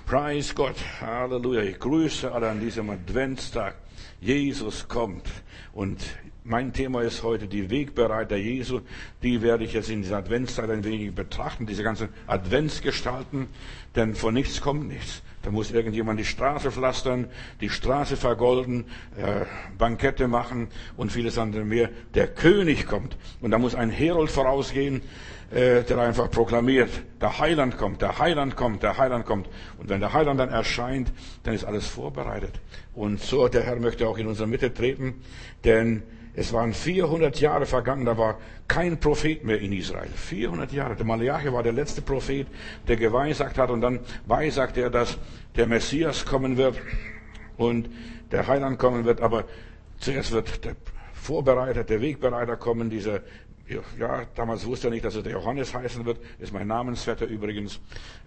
Preis Gott, Halleluja. Ich grüße alle an diesem Adventstag. Jesus kommt. Und mein Thema ist heute die Wegbereiter Jesu. Die werde ich jetzt in dieser Adventszeit ein wenig betrachten, diese ganzen Adventsgestalten. Denn von nichts kommt nichts. Da muss irgendjemand die Straße pflastern, die Straße vergolden, Bankette machen und vieles andere mehr. Der König kommt. Und da muss ein Herold vorausgehen, der einfach proklamiert, der Heiland kommt, der Heiland kommt, der Heiland kommt. Und wenn der Heiland dann erscheint, dann ist alles vorbereitet. Und so, der Herr möchte auch in unsere Mitte treten, denn es waren 400 Jahre vergangen, da war kein Prophet mehr in Israel. 400 Jahre. Der Malachi war der letzte Prophet, der geweissagt hat, und dann weissagt er, dass der Messias kommen wird und der Heiland kommen wird, aber zuerst wird der Vorbereiter, der Wegbereiter kommen, damals wusste er nicht, dass er der Johannes heißen wird, ist mein Namensvetter übrigens.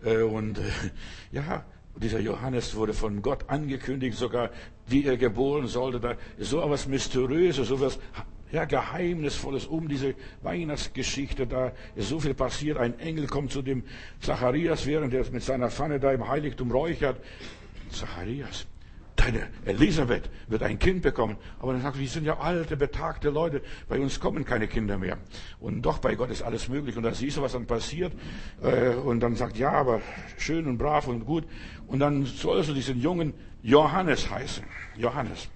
Dieser Johannes wurde von Gott angekündigt, sogar wie er geboren sollte. Da ist so etwas Mysteriöses, so etwas Geheimnisvolles um diese Weihnachtsgeschichte. Da ist so viel passiert. Ein Engel kommt zu dem Zacharias, während er mit seiner Pfanne da im Heiligtum räuchert. Zacharias, deine Elisabeth wird ein Kind bekommen. Aber dann sagt er, wir sind ja alte, betagte Leute. Bei uns kommen keine Kinder mehr. Und doch, bei Gott ist alles möglich. Und da siehst du, was dann passiert. Und dann sagt, ja, aber schön und brav und gut. Und dann sollst du diesen Jungen Johannes heißen. Johannes.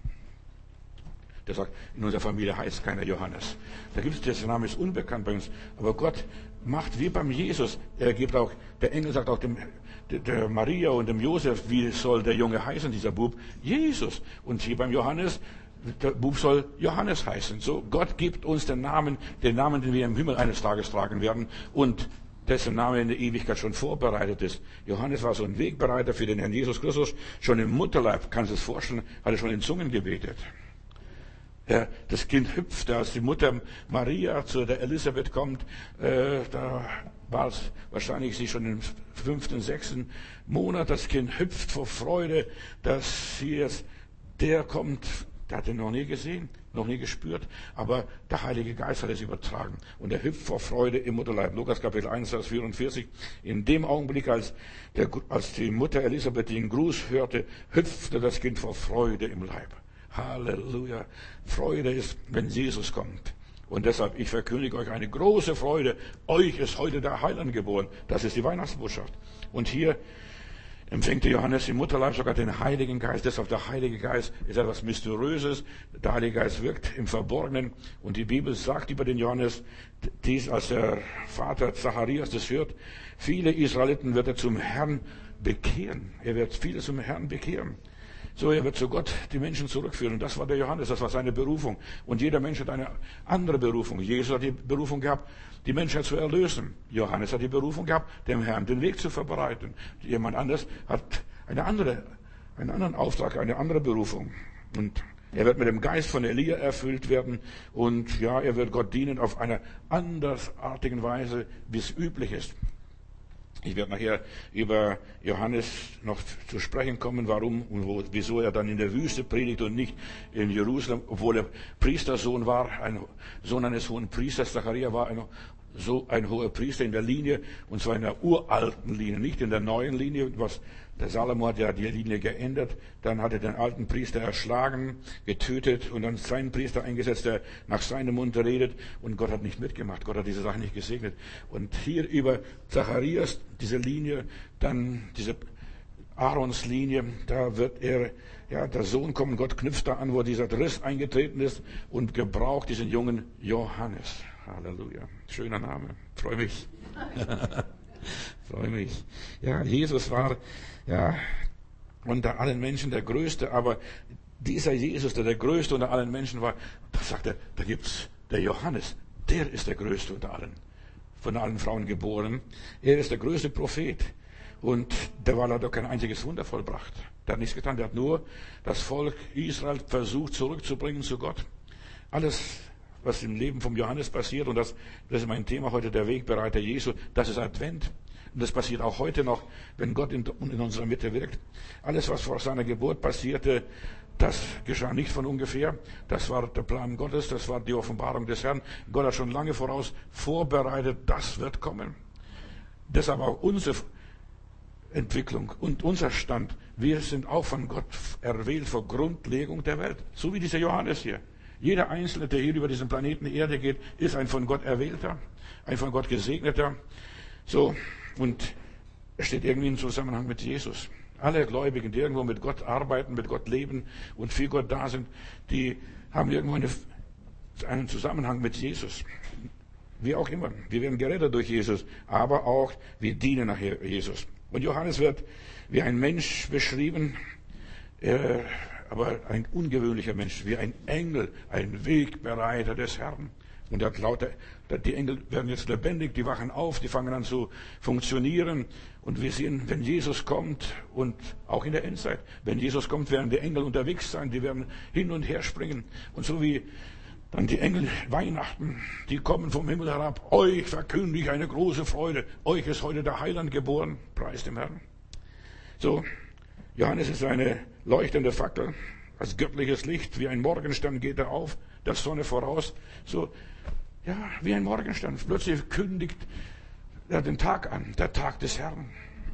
Der sagt, in unserer Familie heißt keiner Johannes. Der Name ist unbekannt bei uns. Aber Gott macht wie beim Jesus. Der Engel sagt auch der Maria und dem Josef, wie soll der Junge heißen, dieser Bub? Jesus. Und hier beim Johannes, der Bub soll Johannes heißen. So, Gott gibt uns den Namen, den wir im Himmel eines Tages tragen werden und dessen Name in der Ewigkeit schon vorbereitet ist. Johannes war so ein Wegbereiter für den Herrn Jesus Christus. Schon im Mutterleib, kannst du es vorstellen, hat er schon in Zungen gebetet. Ja, das Kind hüpfte, als die Mutter Maria zu der Elisabeth kommt, da war es wahrscheinlich sie schon im 5., 6. Monat. Das Kind hüpft vor Freude, dass der kommt, der hat ihn noch nie gesehen, noch nie gespürt, aber der Heilige Geist hat es übertragen. Und er hüpft vor Freude im Mutterleib. Lukas Kapitel 1, Vers 44. In dem Augenblick, als die Mutter Elisabeth den Gruß hörte, hüpfte das Kind vor Freude im Leib. Halleluja. Freude ist, wenn Jesus kommt. Und deshalb, ich verkündige euch eine große Freude. Euch ist heute der Heiland geboren. Das ist die Weihnachtsbotschaft. Und hier empfängt der Johannes im Mutterleib sogar den Heiligen Geist. Deshalb, der Heilige Geist ist etwas Mysteriöses. Der Heilige Geist wirkt im Verborgenen. Und die Bibel sagt über den Johannes, als der Vater Zacharias das hört, viele Israeliten wird er zum Herrn bekehren. Er wird viele zum Herrn bekehren. So, er wird zu Gott die Menschen zurückführen. Und das war der Johannes, das war seine Berufung. Und jeder Mensch hat eine andere Berufung. Jesus hat die Berufung gehabt, die Menschheit zu erlösen. Johannes hat die Berufung gehabt, dem Herrn den Weg zu verbreiten. Jemand anderes hat einen anderen Auftrag, eine andere Berufung. Und er wird mit dem Geist von Elia erfüllt werden. Und ja, er wird Gott dienen auf einer andersartigen Weise, wie es üblich ist. Ich werde nachher über Johannes noch zu sprechen kommen, warum und wieso er dann in der Wüste predigt und nicht in Jerusalem, obwohl er Priestersohn war, ein Sohn eines hohen Priesters. Zachariah war ein hoher Priester in der Linie, und zwar in der uralten Linie, nicht in der neuen Linie. Der Salomo hat ja die Linie geändert, dann hat er den alten Priester erschlagen, getötet und dann seinen Priester eingesetzt, der nach seinem Mund redet, und Gott hat nicht mitgemacht, Gott hat diese Sache nicht gesegnet. Und hier über Zacharias, diese Linie, dann diese Aarons Linie, da wird der Sohn kommen, Gott knüpft da an, wo dieser Riss eingetreten ist, und gebraucht diesen jungen Johannes. Halleluja. Schöner Name. Freue mich. Freue mich. Ja, Jesus war, unter allen Menschen der Größte, aber dieser Jesus, der Größte unter allen Menschen war, da sagt er, da gibt's der Johannes, der ist der Größte unter allen. Von allen Frauen geboren. Er ist der größte Prophet. Und der war leider kein einziges Wunder vollbracht. Der hat nichts getan. Der hat nur das Volk Israel versucht zurückzubringen zu Gott. Alles, was im Leben vom Johannes passiert, und das ist mein Thema heute, der Wegbereiter Jesu, das ist Advent. Und das passiert auch heute noch, wenn Gott in unserer Mitte wirkt. Alles, was vor seiner Geburt passierte, das geschah nicht von ungefähr. Das war der Plan Gottes, das war die Offenbarung des Herrn. Gott hat schon lange voraus vorbereitet, das wird kommen. Deshalb auch unsere Entwicklung und unser Stand. Wir sind auch von Gott erwählt vor Grundlegung der Welt. So wie dieser Johannes hier. Jeder Einzelne, der hier über diesen Planeten Erde geht, ist ein von Gott Erwählter, ein von Gott Gesegneter. So, und es steht irgendwie im Zusammenhang mit Jesus. Alle Gläubigen, die irgendwo mit Gott arbeiten, mit Gott leben und für Gott da sind, die haben irgendwo einen Zusammenhang mit Jesus. Wie auch immer. Wir werden gerettet durch Jesus, aber auch wir dienen nachher Jesus. Und Johannes wird wie ein Mensch beschrieben, aber ein ungewöhnlicher Mensch, wie ein Engel, ein Wegbereiter des Herrn. Und die Engel werden jetzt lebendig, die wachen auf, die fangen an zu funktionieren. Und wir sehen, wenn Jesus kommt, und auch in der Endzeit, wenn Jesus kommt, werden die Engel unterwegs sein, die werden hin und her springen. Und so wie dann die Engel Weihnachten, die kommen vom Himmel herab, euch verkündige ich eine große Freude, euch ist heute der Heiland geboren, preis dem Herrn. So, Johannes ist eine leuchtende Fackel, als göttliches Licht, wie ein Morgenstern geht er auf, der Sonne voraus, so, ja, wie ein Morgenstern. Plötzlich kündigt er den Tag an, der Tag des Herrn.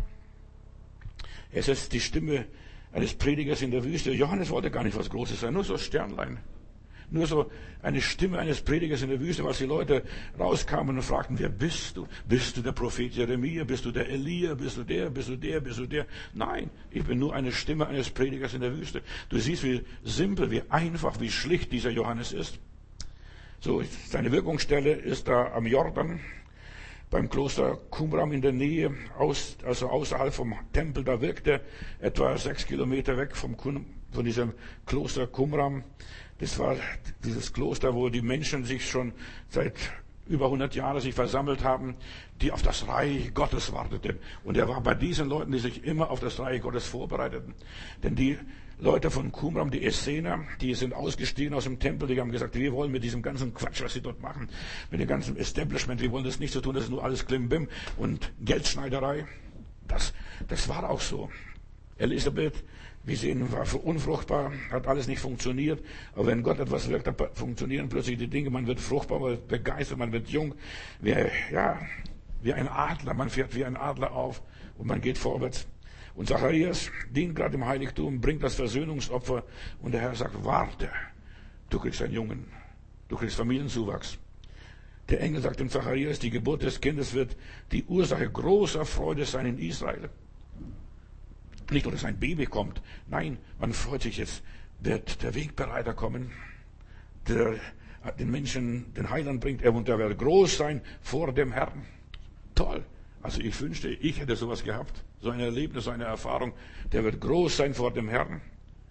Es ist die Stimme eines Predigers in der Wüste. Johannes wollte gar nicht was Großes sein, nur so Sternlein. Nur so eine Stimme eines Predigers in der Wüste, als die Leute rauskamen und fragten, wer bist du? Bist du der Prophet Jeremia? Bist du der Elia? Bist du der? Bist du der? Bist du der? Nein, ich bin nur eine Stimme eines Predigers in der Wüste. Du siehst, wie simpel, wie einfach, wie schlicht dieser Johannes ist. So, seine Wirkungsstelle ist da am Jordan, beim Kloster Qumran in der Nähe, also außerhalb vom Tempel. Da wirkt er etwa 6 Kilometer weg von diesem Kloster Qumran. Das war dieses Kloster, wo die Menschen sich schon seit über 100 Jahren sich versammelt haben, die auf das Reich Gottes warteten. Und er war bei diesen Leuten, die sich immer auf das Reich Gottes vorbereiteten. Denn die Leute von Qumran, die Essener, die sind ausgestiegen aus dem Tempel, die haben gesagt, wir wollen mit diesem ganzen Quatsch, was sie dort machen, mit dem ganzen Establishment, wir wollen das nicht so tun, das ist nur alles Klimbim und Geldschneiderei. Das war auch so. Elisabeth, wir sehen, war unfruchtbar, hat alles nicht funktioniert. Aber wenn Gott etwas wirkt, dann funktionieren plötzlich die Dinge. Man wird fruchtbar, man wird begeistert, man wird jung. Wie ein Adler, man fährt wie ein Adler auf und man geht vorwärts. Und Zacharias dient gerade im Heiligtum, bringt das Versöhnungsopfer und der Herr sagt, warte, du kriegst einen Jungen, du kriegst Familienzuwachs. Der Engel sagt dem Zacharias, die Geburt des Kindes wird die Ursache großer Freude sein in Israel. Nicht nur, dass ein Baby kommt. Nein, man freut sich, jetzt wird der Wegbereiter kommen, der den Menschen den Heiland bringt. Und er wird groß sein vor dem Herrn. Toll. Also ich wünschte, ich hätte sowas gehabt. So ein Erlebnis, so eine Erfahrung. Der wird groß sein vor dem Herrn.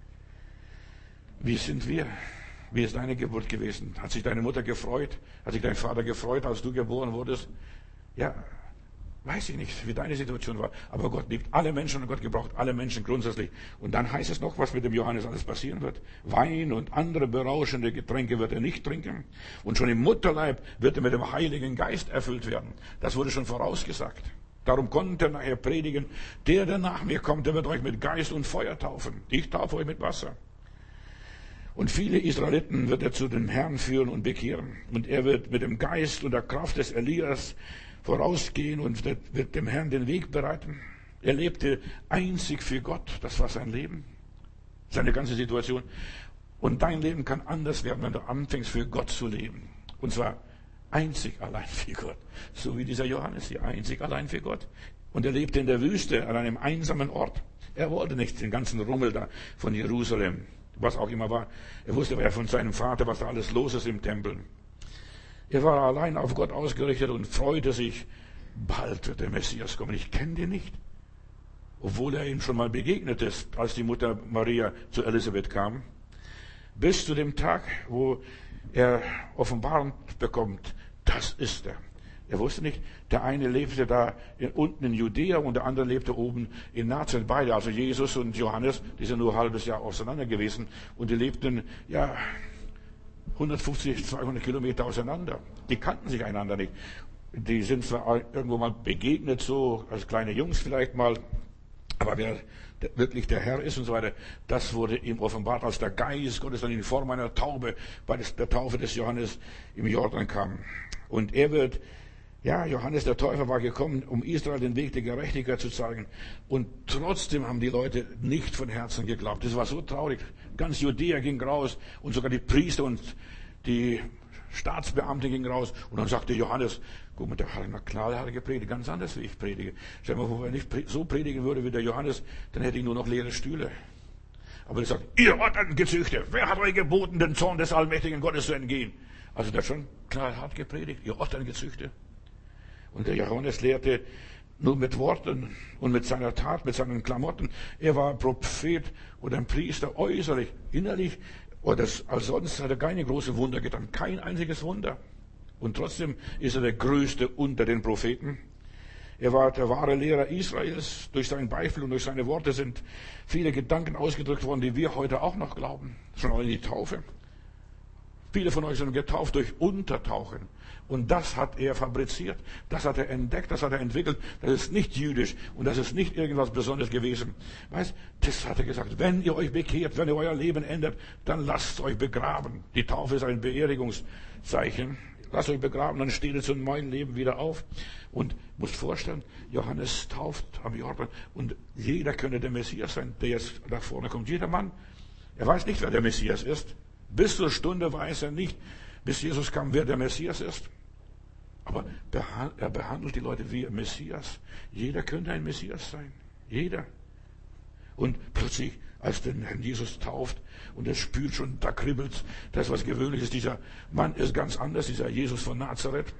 Wie sind wir? Wie ist deine Geburt gewesen? Hat sich deine Mutter gefreut? Hat sich dein Vater gefreut, als du geboren wurdest? Ja, weiß ich nicht, wie deine Situation war. Aber Gott liebt alle Menschen und Gott gebraucht alle Menschen grundsätzlich. Und dann heißt es noch, was mit dem Johannes alles passieren wird. Wein und andere berauschende Getränke wird er nicht trinken. Und schon im Mutterleib wird er mit dem Heiligen Geist erfüllt werden. Das wurde schon vorausgesagt. Darum konnte er nachher predigen, der nach mir kommt, der wird euch mit Geist und Feuer taufen. Ich taufe euch mit Wasser. Und viele Israeliten wird er zu dem Herrn führen und bekehren. Und er wird mit dem Geist und der Kraft des Elias vorausgehen und wird dem Herrn den Weg bereiten. Er lebte einzig für Gott. Das war sein Leben, seine ganze Situation. Und dein Leben kann anders werden, wenn du anfängst, für Gott zu leben. Und zwar einzig allein für Gott. So wie dieser Johannes hier, einzig allein für Gott. Und er lebte in der Wüste, an einem einsamen Ort. Er wollte nicht den ganzen Rummel da von Jerusalem, was auch immer war. Er wusste ja von seinem Vater, was da alles los ist im Tempel. Er war allein auf Gott ausgerichtet und freute sich, bald wird der Messias kommen. Ich kenne den nicht. Obwohl er ihm schon mal begegnet ist, als die Mutter Maria zu Elisabeth kam. Bis zu dem Tag, wo er Offenbarung bekommt, das ist er. Er wusste nicht, der eine lebte da unten in Judäa und der andere lebte oben in Nazareth. Beide, also Jesus und Johannes, die sind nur ein halbes Jahr auseinander gewesen. Und die lebten, 150, 200 Kilometer auseinander. Die kannten sich einander nicht. Die sind zwar irgendwo mal begegnet, so als kleine Jungs vielleicht mal, aber wer wirklich der Herr ist und so weiter, das wurde ihm offenbart, als der Geist Gottes dann in Form einer Taube bei der Taufe des Johannes im Jordan kam. Und er wird Ja, Johannes der Täufer war gekommen, um Israel den Weg der Gerechtigkeit zu zeigen. Und trotzdem haben die Leute nicht von Herzen geglaubt. Das war so traurig. Ganz Judäa ging raus und sogar die Priester und die Staatsbeamte gingen raus. Und dann sagte Johannes, guck mal, der hat eine knallharte gepredigt, ganz anders wie ich predige. Stell dir mal vor, wenn ich so predigen würde wie der Johannes, dann hätte ich nur noch leere Stühle. Aber er sagt, ihr Ottern-Gezüchte, wer hat euch geboten, den Zorn des allmächtigen Gottes zu entgehen? Also der hat schon knallhart gepredigt, ihr Ottern-Gezüchte. Und der Johannes lehrte nur mit Worten und mit seiner Tat, mit seinen Klamotten. Er war Prophet oder ein Priester äußerlich, innerlich. Oder als sonst hat er keine großen Wunder getan, kein einziges Wunder. Und trotzdem ist er der Größte unter den Propheten. Er war der wahre Lehrer Israels. Durch sein Beispiel und durch seine Worte sind viele Gedanken ausgedrückt worden, die wir heute auch noch glauben. Schon auch in die Taufe. Viele von euch sind getauft durch Untertauchen. Und das hat er fabriziert, das hat er entdeckt, das hat er entwickelt. Das ist nicht jüdisch und das ist nicht irgendwas Besonderes gewesen. Weißt, das hat er gesagt, wenn ihr euch bekehrt, wenn ihr euer Leben ändert, dann lasst euch begraben. Die Taufe ist ein Beerdigungszeichen. Lasst euch begraben, dann steht ihr zu meinem Leben wieder auf. Und musst vorstellen, Johannes tauft am Jordan und jeder könnte der Messias sein, der jetzt nach vorne kommt. Jeder Mann, er weiß nicht, wer der Messias ist. Bis zur Stunde weiß er nicht, bis Jesus kam, wer der Messias ist. Aber er behandelt die Leute wie ein Messias. Jeder könnte ein Messias sein. Jeder. Und plötzlich, als den Herrn Jesus tauft, und er spürt schon, da kribbelt's, das ist was Gewöhnliches. Dieser Mann ist ganz anders, dieser Jesus von Nazareth.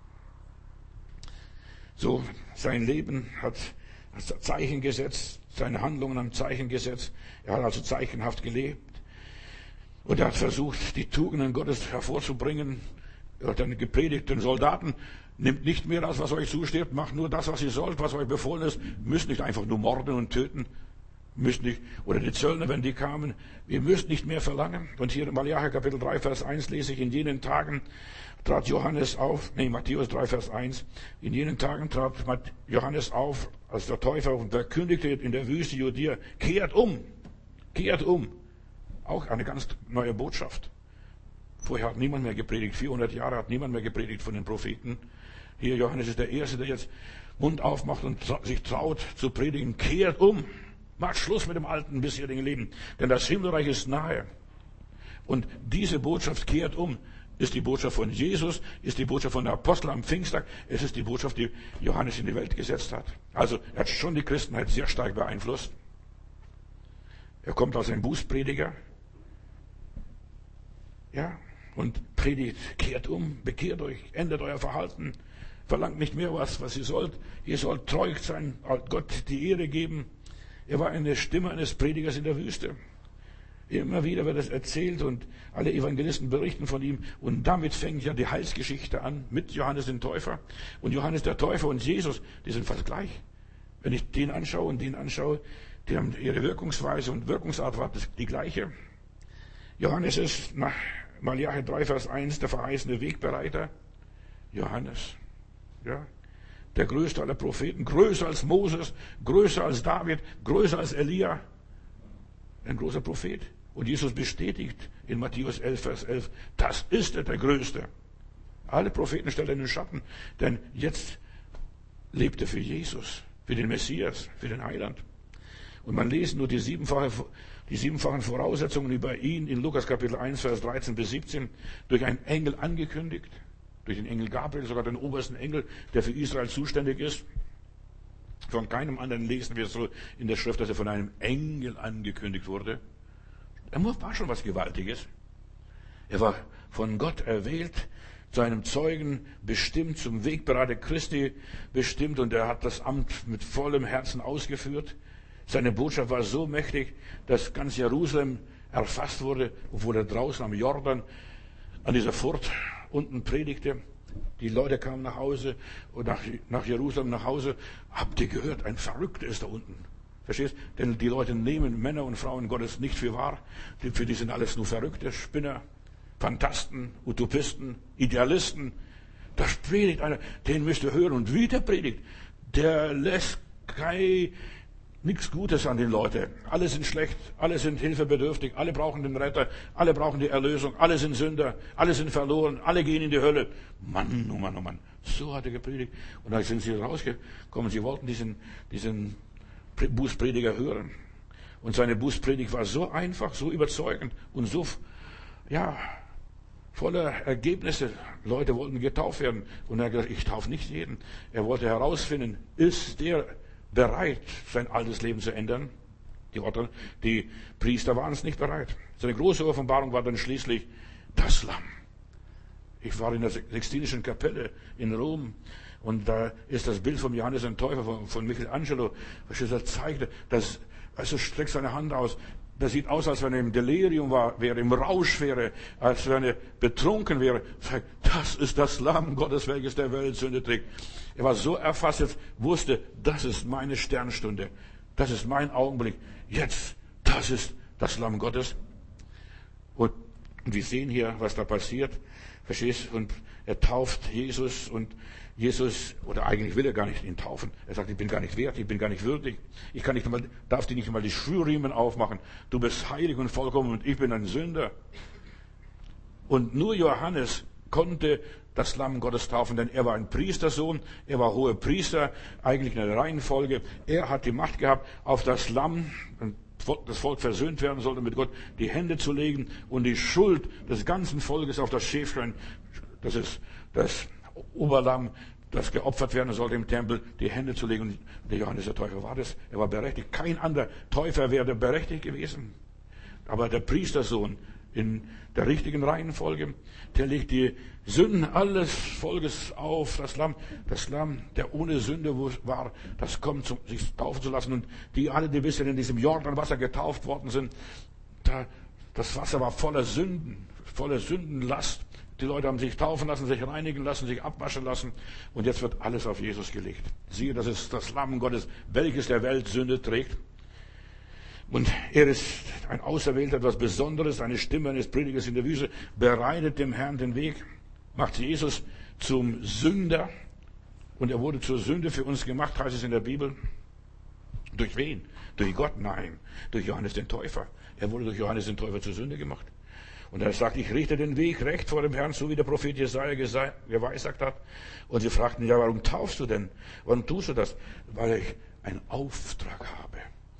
So, sein Leben hat Zeichen gesetzt, seine Handlungen haben Zeichen gesetzt. Er hat also zeichenhaft gelebt. Und er hat versucht, die Tugenden Gottes hervorzubringen. Er hat dann gepredigt den Soldaten, nimmt nicht mehr das, was euch zusteht, macht nur das, was ihr sollt, was euch befohlen ist. Müsst nicht einfach nur morden und töten. Müsst nicht, oder die Zöllner, wenn die kamen, ihr müsst nicht mehr verlangen. Und hier in Malachi Kapitel 3, Vers 1 lese ich, in jenen Tagen trat Johannes auf, Matthäus 3, Vers 1, in jenen Tagen trat Johannes auf, als der Täufer, und verkündigte in der Wüste Judäa, kehrt um. Auch eine ganz neue Botschaft. Vorher hat niemand mehr gepredigt, 400 Jahre hat niemand mehr gepredigt von den Propheten. Hier Johannes ist der Erste, der jetzt Mund aufmacht und sich traut zu predigen, kehrt um. Macht Schluss mit dem alten bisherigen Leben, denn das Himmelreich ist nahe. Und diese Botschaft kehrt um, ist die Botschaft von Jesus, ist die Botschaft von der Apostel am Pfingsttag, es ist die Botschaft, die Johannes in die Welt gesetzt hat. Also er hat schon die Christenheit sehr stark beeinflusst. Er kommt als ein Bußprediger, ja, und predigt, kehrt um, bekehrt euch, ändert euer Verhalten, verlangt nicht mehr was ihr sollt. Ihr sollt treu sein, Gott die Ehre geben. Er war eine Stimme eines Predigers in der Wüste. Immer wieder wird es erzählt und alle Evangelisten berichten von ihm. Und damit fängt ja die Heilsgeschichte an mit Johannes dem Täufer. Und Johannes der Täufer und Jesus, die sind fast gleich. Wenn ich den anschaue und den anschaue, die haben ihre Wirkungsweise und Wirkungsart war die gleiche. Johannes ist nach Malachi 3, Vers 1 der verheißene Wegbereiter. Johannes, ja. Der größte aller Propheten, größer als Moses, größer als David, größer als Elia. Ein großer Prophet. Und Jesus bestätigt in Matthäus 11, Vers 11, das ist er, der Größte. Alle Propheten stellt er in den Schatten, denn jetzt lebt er für Jesus, für den Messias, für den Heiland. Und man liest nur die siebenfachen Voraussetzungen über ihn in Lukas Kapitel 1, Vers 13 bis 17, durch einen Engel angekündigt. Durch den Engel Gabriel, sogar den obersten Engel, der für Israel zuständig ist. Von keinem anderen lesen wir so in der Schrift, dass er von einem Engel angekündigt wurde. Er war schon was Gewaltiges. Er war von Gott erwählt, zu einem Zeugen bestimmt, zum Wegbereiter Christi bestimmt, und er hat das Amt mit vollem Herzen ausgeführt. Seine Botschaft war so mächtig, dass ganz Jerusalem erfasst wurde, obwohl er draußen am Jordan an dieser Furt unten predigte. Die Leute kamen nach Hause und nach Jerusalem nach Hause. Habt ihr gehört, ein Verrückter ist da unten. Verstehst? Denn die Leute nehmen Männer und Frauen Gottes nicht für wahr. Für die sind alles nur Verrückte, Spinner, Phantasten, Utopisten, Idealisten. Da predigt einer, den müsst ihr hören. Und wie der predigt, der lässt kein nichts Gutes an den Leuten. Alle sind schlecht, alle sind hilfebedürftig, alle brauchen den Retter, alle brauchen die Erlösung, alle sind Sünder, alle sind verloren, alle gehen in die Hölle. Mann, oh Mann, oh Mann. So hat er gepredigt. Und dann sind sie rausgekommen. Sie wollten diesen Bußprediger hören. Und seine Bußpredigt war so einfach, so überzeugend und so, ja, voller Ergebnisse. Leute wollten getauft werden. Und er hat gesagt, ich taufe nicht jeden. Er wollte herausfinden, ist der bereit, sein altes Leben zu ändern? Die Priester waren es nicht bereit. Seine große Offenbarung war dann schließlich das Lamm. Ich war in der Sixtinischen Kapelle in Rom und da ist das Bild von Johannes dem Täufer von Michelangelo, was er zeigte, dass, also streckt seine Hand aus, das sieht aus, als wenn er im Delirium wäre, im Rausch wäre, als wenn er betrunken wäre. Sagt, das ist das Lamm Gottes, welches der Welt Sünde trägt. Er war so erfasst, jetzt wusste, das ist meine Sternstunde. Das ist mein Augenblick. Jetzt, das ist das Lamm Gottes. Und wir sehen hier, was da passiert. Verstehst? Und er tauft Jesus und Jesus, oder eigentlich will er gar nicht ihn taufen. Er sagt, ich bin gar nicht wert, ich bin gar nicht würdig. Ich darf dir nicht mal die Schuhriemen aufmachen. Du bist heilig und vollkommen und ich bin ein Sünder. Und nur Johannes konnte das Lamm Gottes taufen, denn er war ein Priestersohn, er war hoher Priester, eigentlich in der Reihenfolge. Er hat die Macht gehabt, auf das Lamm, das Volk versöhnt werden sollte mit Gott, die Hände zu legen und die Schuld des ganzen Volkes auf das Schäflein, das ist das Oberlamm, das geopfert werden sollte im Tempel, die Hände zu legen. Und der Johannes der Täufer war das. Er war berechtigt. Kein anderer Täufer wäre berechtigt gewesen. Aber der Priestersohn in der richtigen Reihenfolge, der legt die Sünden alles Volkes auf das Lamm, der ohne Sünde war, das kommt, sich taufen zu lassen. Und die alle, die bisher in diesem Jordanwasser getauft worden sind, das Wasser war voller Sünden, voller Sündenlast. Die Leute haben sich taufen lassen, sich reinigen lassen, sich abwaschen lassen. Und jetzt wird alles auf Jesus gelegt. Siehe, das ist das Lamm Gottes, welches der Welt Sünde trägt. Und er ist ein Auserwählter, etwas Besonderes, eine Stimme eines Predigers in der Wüste, bereitet dem Herrn den Weg, macht Jesus zum Sünder. Und er wurde zur Sünde für uns gemacht, heißt es in der Bibel. Durch wen? Durch Gott? Nein, durch Johannes den Täufer. Er wurde durch Johannes den Täufer zur Sünde gemacht. Und er sagt, ich richte den Weg recht vor dem Herrn, so wie der Prophet Jesaja geweissagt hat. Und sie fragten, ja, warum taufst du denn? Warum tust du das? Weil ich einen Auftrag habe.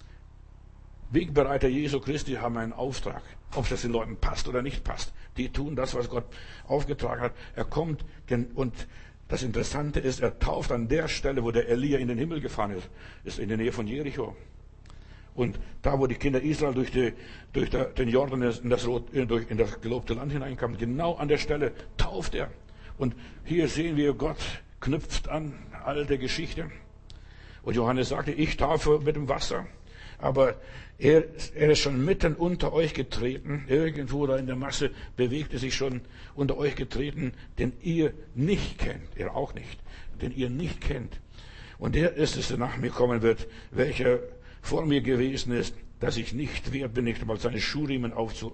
Wegbereiter Jesu Christi haben einen Auftrag. Ob das den Leuten passt oder nicht passt. Die tun das, was Gott aufgetragen hat. Er kommt, und das Interessante ist, er tauft an der Stelle, wo der Elia in den Himmel gefahren ist in der Nähe von Jericho. Und da, wo die Kinder Israel durch den Jordan in das gelobte Land hineinkamen, genau an der Stelle tauft er. Und hier sehen wir, Gott knüpft an alte Geschichte. Und Johannes sagte, ich taufe mit dem Wasser. Aber er ist schon mitten unter euch getreten. Irgendwo da in der Masse bewegte sich schon unter euch getreten, den ihr nicht kennt. Er auch nicht. Den ihr nicht kennt. Und der ist es, der nach mir kommen wird, welcher vor mir gewesen ist, dass ich nicht wert bin, nicht einmal seine Schuhriemen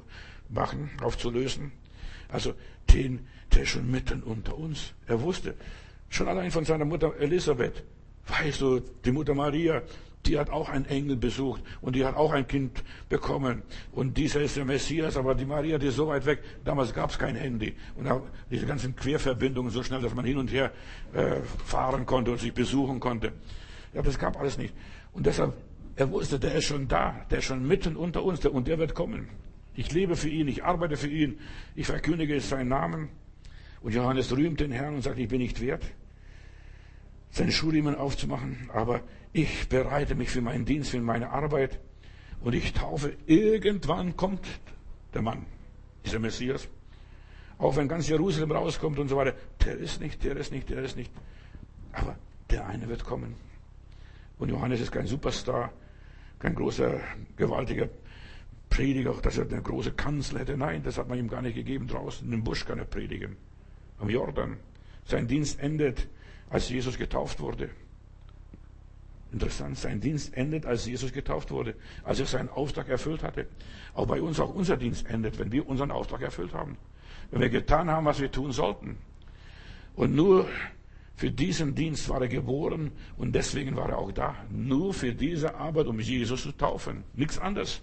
aufzulösen. Also der ist schon mitten unter uns. Er wusste, schon allein von seiner Mutter Elisabeth, weißt du, die Mutter Maria, die hat auch einen Engel besucht und die hat auch ein Kind bekommen. Und dieser ist der Messias, aber die Maria, die ist so weit weg. Damals gab es kein Handy. Und auch diese ganzen Querverbindungen so schnell, dass man hin und her fahren konnte und sich besuchen konnte. Ja, das gab alles nicht. Und deshalb, er wusste, der ist schon da, der ist schon mitten unter uns und der wird kommen. Ich lebe für ihn, ich arbeite für ihn, ich verkündige seinen Namen. Und Johannes rühmt den Herrn und sagt, ich bin nicht wert, seine Schuhriemen aufzumachen, aber ich bereite mich für meinen Dienst, für meine Arbeit und ich taufe. Irgendwann kommt der Mann, dieser Messias. Auch wenn ganz Jerusalem rauskommt und so weiter, der ist nicht. Aber der eine wird kommen. Und Johannes ist kein Superstar, kein großer, gewaltiger Prediger, dass er eine große Kanzel hätte. Nein, das hat man ihm gar nicht gegeben. Draußen im Busch kann er predigen. Am Jordan. Sein Dienst endet, als Jesus getauft wurde. Interessant, sein Dienst endet, als Jesus getauft wurde. Als er seinen Auftrag erfüllt hatte. Auch bei uns, auch unser Dienst endet, wenn wir unseren Auftrag erfüllt haben. Wenn wir getan haben, was wir tun sollten. Und nur Für diesen Dienst war er geboren und deswegen war er auch da. Nur für diese Arbeit, um Jesus zu taufen. Nichts anderes.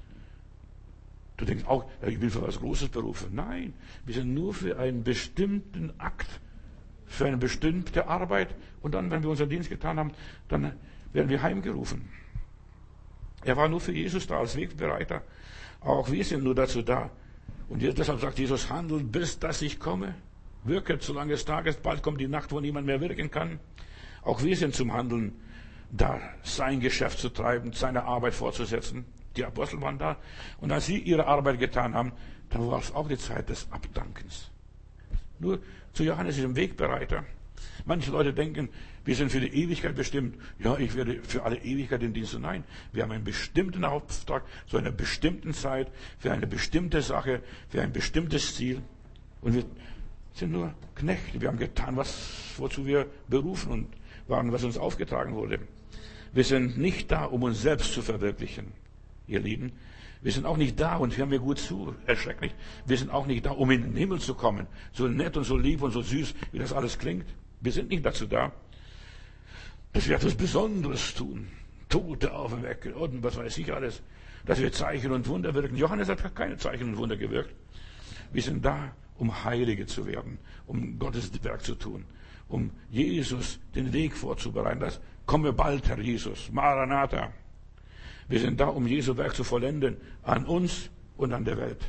Du denkst auch, ja, ich bin für was Großes berufen. Nein, wir sind nur für einen bestimmten Akt, für eine bestimmte Arbeit. Und dann, wenn wir unseren Dienst getan haben, dann werden wir heimgerufen. Er war nur für Jesus da, als Wegbereiter. Auch wir sind nur dazu da. Und deshalb sagt Jesus, handelt, bis dass ich komme. Wirket, solange es Tag ist. Bald kommt die Nacht, wo niemand mehr wirken kann. Auch wir sind zum Handeln da, sein Geschäft zu treiben, seine Arbeit fortzusetzen. Die Apostel waren da. Und als sie ihre Arbeit getan haben, dann war es auch die Zeit des Abdankens. Nur zu Johannes, diesem Wegbereiter. Manche Leute denken, wir sind für die Ewigkeit bestimmt. Ja, ich werde für alle Ewigkeit in Dienst. Nein, wir haben einen bestimmten Auftrag, zu einer bestimmten Zeit, für eine bestimmte Sache, für ein bestimmtes Ziel. Und wir sind nur Knechte. Wir haben getan, wozu wir berufen und waren, was uns aufgetragen wurde. Wir sind nicht da, um uns selbst zu verwirklichen, ihr Lieben. Wir sind auch nicht da, und hören mir gut zu, erschreckt nicht, wir sind auch nicht da, um in den Himmel zu kommen. So nett und so lieb und so süß, wie das alles klingt. Wir sind nicht dazu da, dass wir etwas Besonderes tun. Tote auferwecken und was weiß ich alles. Dass wir Zeichen und Wunder wirken. Johannes hat keine Zeichen und Wunder gewirkt. Wir sind da, um Heilige zu werden, um Gottes Werk zu tun, um Jesus den Weg vorzubereiten. Das komme bald, Herr Jesus. Maranatha. Wir sind da, um Jesu Werk zu vollenden, an uns und an der Welt.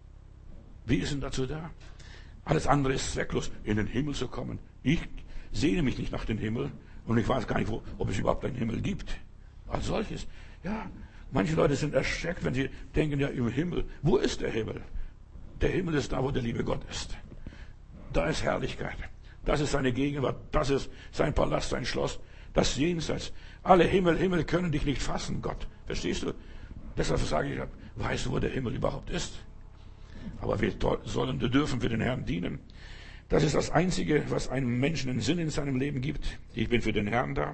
Wir sind dazu da. Alles andere ist zwecklos, in den Himmel zu kommen. Ich sehne mich nicht nach dem Himmel und ich weiß gar nicht, ob es überhaupt einen Himmel gibt. Als solches. Ja, manche Leute sind erschreckt, wenn sie denken, ja, im Himmel. Wo ist der Himmel? Der Himmel ist da, wo der liebe Gott ist. Da ist Herrlichkeit. Das ist seine Gegenwart. Das ist sein Palast, sein Schloss. Das Jenseits. Alle Himmel können dich nicht fassen, Gott. Verstehst du? Deshalb sage ich, weißt du, wo der Himmel überhaupt ist? Aber wir dürfen für den Herrn dienen. Das ist das Einzige, was einem Menschen einen Sinn in seinem Leben gibt. Ich bin für den Herrn da.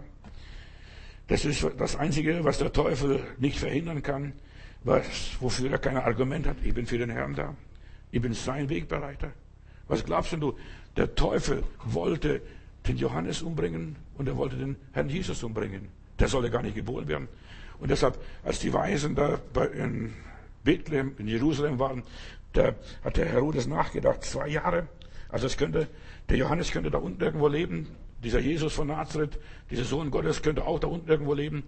Das ist das Einzige, was der Teufel nicht verhindern kann, wofür er kein Argument hat. Ich bin für den Herrn da. Ich bin sein Wegbereiter. Was glaubst du? Der Teufel wollte den Johannes umbringen und er wollte den Herrn Jesus umbringen. Der sollte gar nicht geboren werden. Und deshalb, als die Weisen da in Bethlehem, in Jerusalem waren, da hat der Herodes nachgedacht, 2 Jahre. Also der Johannes könnte da unten irgendwo leben. Dieser Jesus von Nazareth, dieser Sohn Gottes könnte auch da unten irgendwo leben.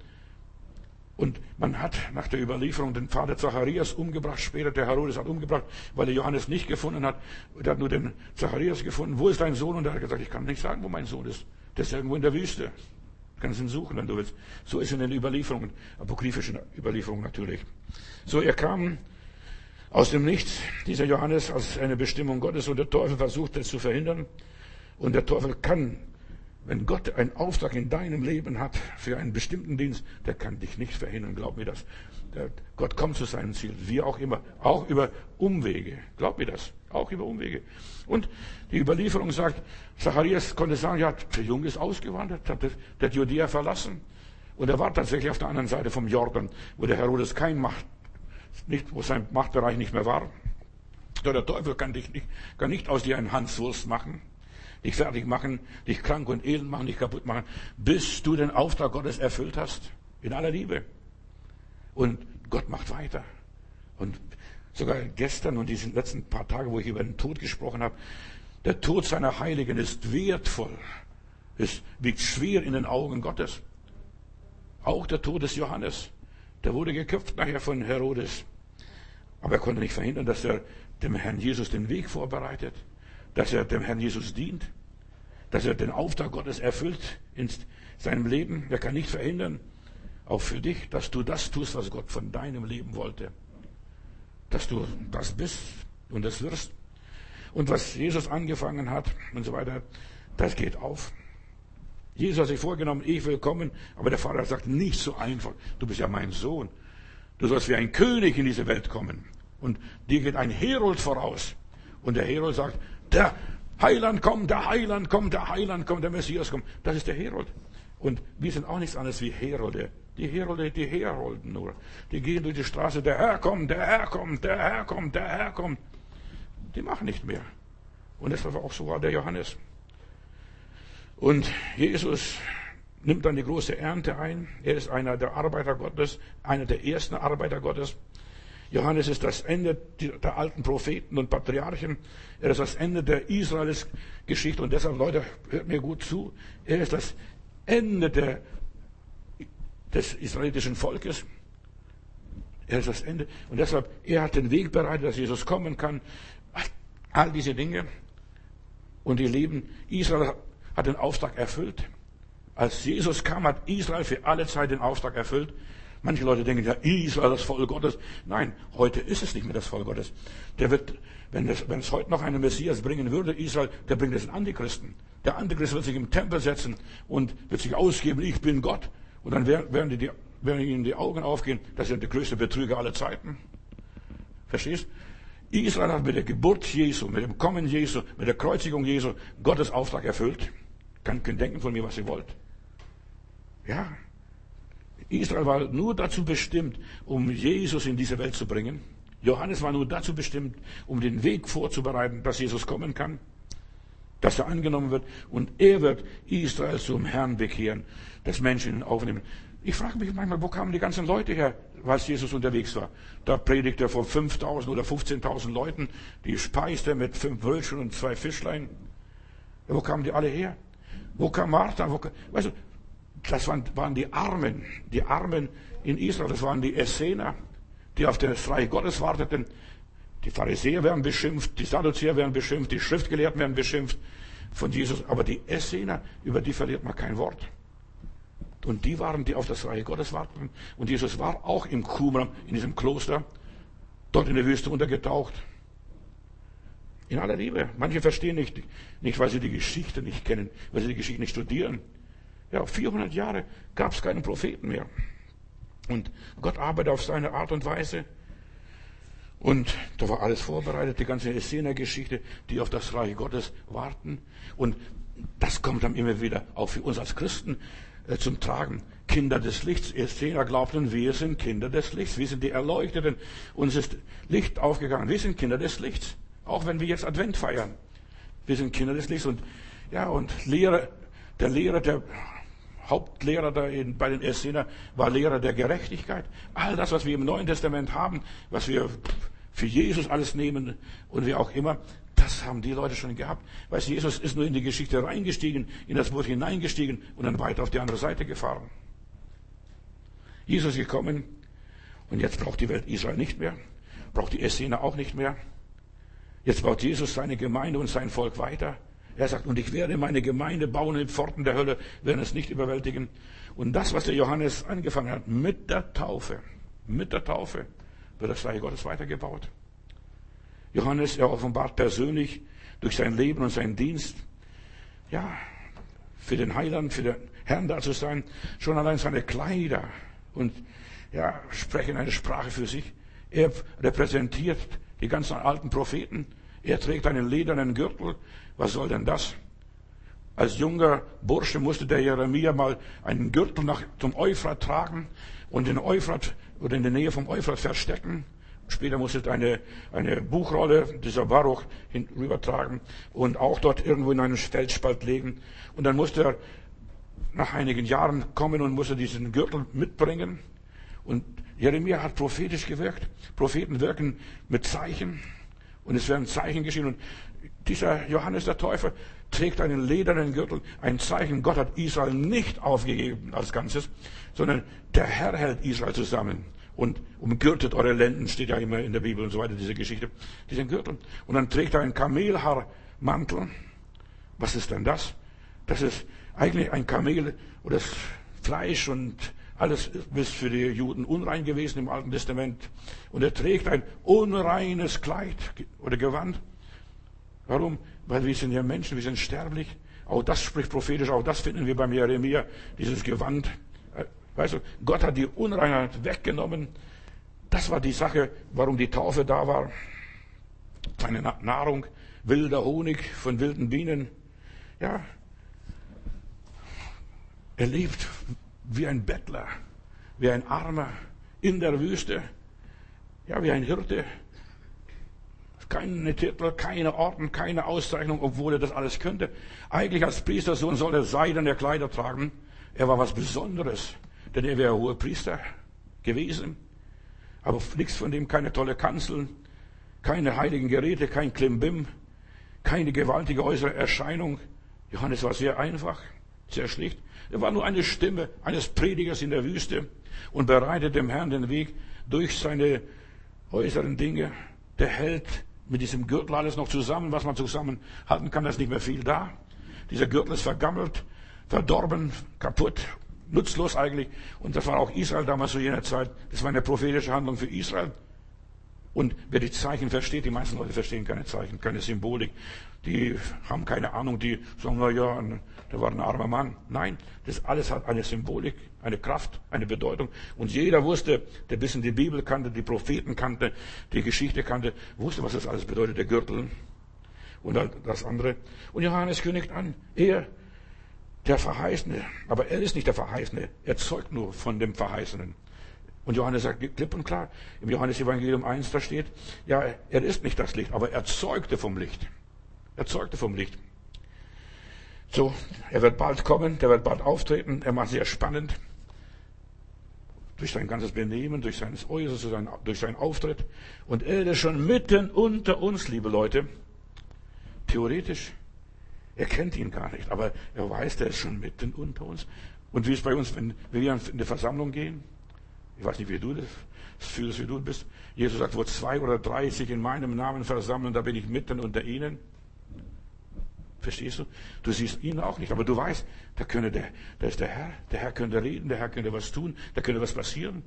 Und man hat nach der Überlieferung den Vater Zacharias umgebracht. Später der Herodes hat umgebracht, weil er Johannes nicht gefunden hat. Er hat nur den Zacharias gefunden. Wo ist dein Sohn? Und er hat gesagt, ich kann nicht sagen, wo mein Sohn ist. Der ist irgendwo in der Wüste. Du kannst ihn suchen, wenn du willst. So ist in den Überlieferungen, apokryphischen Überlieferungen natürlich. So, er kam aus dem Nichts, dieser Johannes, als eine Bestimmung Gottes, und der Teufel versucht es zu verhindern. Und der Teufel kann, wenn Gott einen Auftrag in deinem Leben hat für einen bestimmten Dienst, der kann dich nicht verhindern, glaub mir das. Gott kommt zu seinem Ziel, wie auch immer, auch über Umwege, glaub mir das, auch über Umwege. Und die Überlieferung sagt, Zacharias konnte sagen, ja, der Junge ist ausgewandert, der hat Judäa verlassen. Und er war tatsächlich auf der anderen Seite vom Jordan, wo der Herodes wo sein Machtbereich nicht mehr war. Der Teufel kann nicht aus dir einen Hanswurst machen, dich fertig machen, dich krank und elend machen, dich kaputt machen, bis du den Auftrag Gottes erfüllt hast, in aller Liebe. Und Gott macht weiter. Und sogar gestern und diesen letzten paar Tage, wo ich über den Tod gesprochen habe, der Tod seiner Heiligen ist wertvoll, wiegt schwer in den Augen Gottes. Auch der Tod des Johannes, der wurde geköpft nachher von Herodes. Aber er konnte nicht verhindern, dass er dem Herrn Jesus den Weg vorbereitet, dass er dem Herrn Jesus dient, dass er den Auftrag Gottes erfüllt in seinem Leben. Er kann nicht verhindern, auch für dich, dass du das tust, was Gott von deinem Leben wollte. Dass du das bist und das wirst. Und was Jesus angefangen hat und so weiter, das geht auf. Jesus hat sich vorgenommen, ich will kommen, aber der Vater sagt, nicht so einfach. Du bist ja mein Sohn. Du sollst wie ein König in diese Welt kommen. Und dir geht ein Herold voraus. Und der Herold sagt, der Heiland kommt, der Heiland kommt, der Heiland kommt, der Messias kommt. Das ist der Herold. Und wir sind auch nichts anderes wie Herolde. Die Herolde, die herolden nur. Die gehen durch die Straße, der Herr kommt, der Herr kommt, der Herr kommt, der Herr kommt. Die machen nicht mehr. Und deshalb auch so war der Johannes. Und Jesus nimmt dann die große Ernte ein. Er ist einer der Arbeiter Gottes, einer der ersten Arbeiter Gottes. Johannes ist das Ende der alten Propheten und Patriarchen. Er ist das Ende der Israels-Geschichte. Und deshalb, Leute, hört mir gut zu. Er ist das Ende des israelitischen Volkes. Er ist das Ende. Und deshalb, er hat den Weg bereitet, dass Jesus kommen kann. All diese Dinge. Und ihr Lieben, Israel hat den Auftrag erfüllt. Als Jesus kam, hat Israel für alle Zeit den Auftrag erfüllt. Manche Leute denken, ja, Israel, das Volk Gottes. Nein, heute ist es nicht mehr das Volk Gottes. Der wird, wenn es heute noch einen Messias bringen würde, Israel, der bringt es einen Antichristen. Der Antichrist wird sich im Tempel setzen und wird sich ausgeben, ich bin Gott. Und dann werden ihnen die Augen aufgehen, das sind die größte Betrüger aller Zeiten. Verstehst? Israel hat mit der Geburt Jesu, mit dem Kommen Jesu, mit der Kreuzigung Jesu Gottes Auftrag erfüllt. Könnt denken von mir, was ihr wollt. Ja. Israel war nur dazu bestimmt, um Jesus in diese Welt zu bringen. Johannes war nur dazu bestimmt, um den Weg vorzubereiten, dass Jesus kommen kann, dass er angenommen wird. Und er wird Israel zum Herrn bekehren, dass Menschen ihn aufnehmen. Ich frage mich manchmal, wo kamen die ganzen Leute her, als Jesus unterwegs war? Da predigt er vor 5.000 oder 15.000 Leuten, die speiste mit 5 Brötchen und 2 Fischlein. Ja, wo kamen die alle her? Wo kam Martha? Weißt du, das waren die Armen in Israel, das waren die Essener, die auf das Reich Gottes warteten. Die Pharisäer werden beschimpft, die Sadduzäer werden beschimpft, die Schriftgelehrten werden beschimpft von Jesus, aber die Essener, über die verliert man kein Wort. Und die waren, die auf das Reich Gottes warteten. Und Jesus war auch im Qumran, in diesem Kloster, dort in der Wüste untergetaucht. In aller Liebe. Manche verstehen nicht, weil sie die Geschichte nicht kennen, weil sie die Geschichte nicht studieren. Ja, 400 Jahre gab es keinen Propheten mehr. Und Gott arbeitet auf seine Art und Weise. Und da war alles vorbereitet, die ganze Essener-Geschichte, die auf das Reich Gottes warten. Und das kommt dann immer wieder auch für uns als Christen zum Tragen. Kinder des Lichts. Essener glaubten, wir sind Kinder des Lichts. Wir sind die Erleuchteten. Uns ist Licht aufgegangen. Wir sind Kinder des Lichts. Auch wenn wir jetzt Advent feiern. Wir sind Kinder des Lichts. Und der Hauptlehrer bei den Essener war Lehrer der Gerechtigkeit. All das, was wir im Neuen Testament haben, was wir für Jesus alles nehmen und wie auch immer, das haben die Leute schon gehabt. Weißt du, Jesus ist nur in die Geschichte reingestiegen, in das Boot hineingestiegen und dann weiter auf die andere Seite gefahren. Jesus ist gekommen und jetzt braucht die Welt Israel nicht mehr, braucht die Essener auch nicht mehr. Jetzt baut Jesus seine Gemeinde und sein Volk weiter. Er sagt, und ich werde meine Gemeinde bauen, die Pforten der Hölle werden es nicht überwältigen. Und das, was der Johannes angefangen hat, mit der Taufe wird das Reich Gottes weitergebaut. Johannes, er offenbart persönlich durch sein Leben und seinen Dienst, ja, für den Heiland, für den Herrn da zu sein, schon allein seine Kleider und, ja, sprechen eine Sprache für sich. Er repräsentiert die ganzen alten Propheten. Er trägt einen ledernen Gürtel. Was soll denn das? Als junger Bursche musste der Jeremia mal einen Gürtel zum Euphrat tragen und den Euphrat oder in der Nähe vom Euphrat verstecken. Später musste er eine Buchrolle, dieser Baruch, hinübertragen und auch dort irgendwo in einen Felsspalt legen. Und dann musste er nach einigen Jahren kommen und musste diesen Gürtel mitbringen. Und Jeremia hat prophetisch gewirkt. Propheten wirken mit Zeichen. Und es werden Zeichen geschehen. Und dieser Johannes der Täufer trägt einen ledernen Gürtel, ein Zeichen. Gott hat Israel nicht aufgegeben als Ganzes, sondern der Herr hält Israel zusammen. Und umgürtet eure Lenden, steht ja immer in der Bibel und so weiter, diese Geschichte, diesen Gürtel. Und dann trägt er einen Kamelhaarmantel. Was ist denn das? Das ist eigentlich ein Kamel oder das Fleisch und alles ist für die Juden unrein gewesen im Alten Testament. Und er trägt ein unreines Kleid oder Gewand. Warum? Weil wir sind ja Menschen, wir sind sterblich. Auch das spricht prophetisch, auch das finden wir beim Jeremia, dieses Gewand. Weißt du, Gott hat die Unreinheit weggenommen. Das war die Sache, warum die Taufe da war. Seine Nahrung, wilder Honig von wilden Bienen. Ja, er lebt wie ein Bettler, wie ein Armer in der Wüste. Ja, wie ein Hirte. keine Titel, keine Orden, keine Auszeichnung, obwohl er das alles könnte. Eigentlich als Priestersohn soll er seidene Kleider tragen. Er war was Besonderes, denn er wäre hoher Priester gewesen. Aber nichts von dem, keine tolle Kanzel, keine heiligen Geräte, kein Klimbim, keine gewaltige äußere Erscheinung. Johannes war sehr einfach, sehr schlicht. Er war nur eine Stimme eines Predigers in der Wüste und bereitet dem Herrn den Weg durch seine äußeren Dinge. Der hält mit diesem Gürtel alles noch zusammen, was man zusammenhalten kann, da ist nicht mehr viel da. Dieser Gürtel ist vergammelt, verdorben, kaputt, nutzlos eigentlich. Und das war auch Israel damals zu jener Zeit. Das war eine prophetische Handlung für Israel. Und wer die Zeichen versteht, die meisten Leute verstehen keine Zeichen, keine Symbolik. Die haben keine Ahnung, die sagen, na ja, der war ein armer Mann. Nein, das alles hat eine Symbolik, eine Kraft, eine Bedeutung. Und jeder wusste, der ein bisschen die Bibel kannte, die Propheten kannte, die Geschichte kannte, wusste, was das alles bedeutet, der Gürtel und das andere. Und Johannes kündigt an, er, der Verheißene, aber er ist nicht der Verheißene, er zeugt nur von dem Verheißenen. Und Johannes sagt klipp und klar, im Johannes-Evangelium 1, da steht, ja, er ist nicht das Licht, aber er zeugte vom Licht. Er zeugte vom Licht. So, er wird bald kommen, der wird bald auftreten, er macht sehr spannend. Durch sein ganzes Benehmen, durch sein Äußeres, durch seinen Auftritt. Und er ist schon mitten unter uns, liebe Leute. Theoretisch, er kennt ihn gar nicht, aber er weiß, der ist schon mitten unter uns. Und wie es bei uns, wenn wir in eine Versammlung gehen, ich weiß nicht, wie du das fühlst, wie du bist. Jesus sagt, wo 2 oder 3 sich in meinem Namen versammeln, da bin ich mitten unter ihnen. Verstehst du? Du siehst ihn auch nicht, aber du weißt, da ist der Herr könnte reden, der Herr könnte was tun, da könnte was passieren.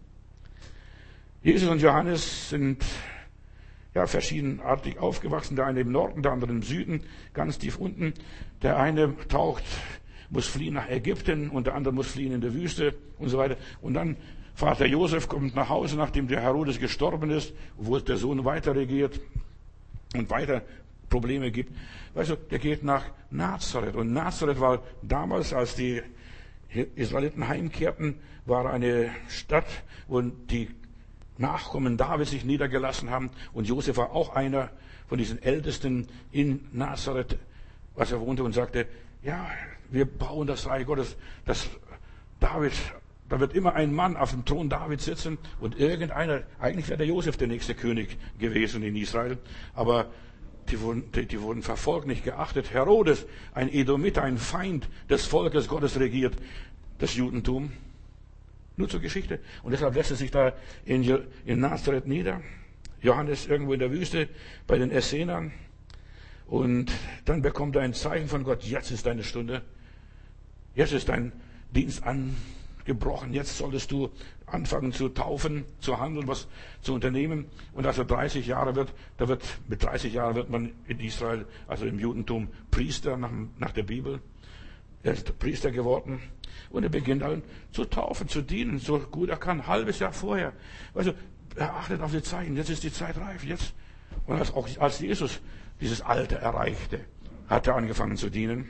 Jesus und Johannes sind ja verschiedenartig aufgewachsen, der eine im Norden, der andere im Süden, ganz tief unten. Der eine muss fliehen nach Ägypten und der andere muss fliehen in der Wüste und so weiter. Und dann Vater Josef kommt nach Hause, nachdem der Herodes gestorben ist, wo der Sohn weiter regiert und weiter Probleme gibt. Weißt du, der geht nach Nazareth. Und Nazareth war damals, als die Israeliten heimkehrten, war eine Stadt, wo die Nachkommen Davids sich niedergelassen haben. Und Josef war auch einer von diesen Ältesten in Nazareth, was er wohnte und sagte, ja, wir bauen das Reich Gottes, das David, da wird immer ein Mann auf dem Thron Davids sitzen und irgendeiner, eigentlich wäre der Josef der nächste König gewesen in Israel, aber die wurden verfolgt, nicht geachtet. Herodes, ein Edomiter, ein Feind des Volkes Gottes, regiert das Judentum. Nur zur Geschichte. Und deshalb lässt er sich da in Nazareth nieder. Johannes irgendwo in der Wüste bei den Essenern. Und dann bekommt er ein Zeichen von Gott. Jetzt ist deine Stunde. Jetzt ist dein Dienst angebrochen. Jetzt solltest du anfangen zu taufen, zu handeln, was zu unternehmen. Und als er 30 Jahre wird, mit 30 Jahren wird man in Israel, also im Judentum, Priester nach der Bibel. Er ist Priester geworden. Und er beginnt dann zu taufen, zu dienen, so gut er kann, ein halbes Jahr vorher. Also, er achtet auf die Zeichen. Jetzt ist die Zeit reif. Jetzt. Und als Jesus dieses Alter erreichte, hat er angefangen zu dienen.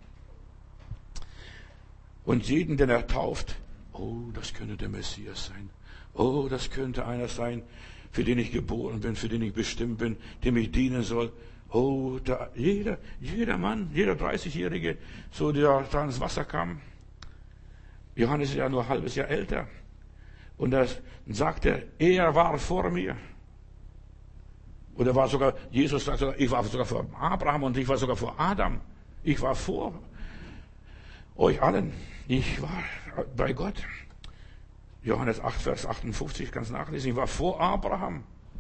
Und jeden, den er tauft, oh, das könnte der Messias sein. Oh, das könnte einer sein, für den ich geboren bin, für den ich bestimmt bin, dem ich dienen soll. Oh, jeder Mann, jeder 30-Jährige, so der da ins Wasser kam. Johannes ist ja nur ein halbes Jahr älter. Und da sagt er war vor mir. Und Jesus sagt sogar, ich war sogar vor Abraham und ich war sogar vor Adam. Ich war vor euch allen. Ich war bei Gott. Johannes 8, Vers 58, kannst du nachlesen. Ich war vor Abraham.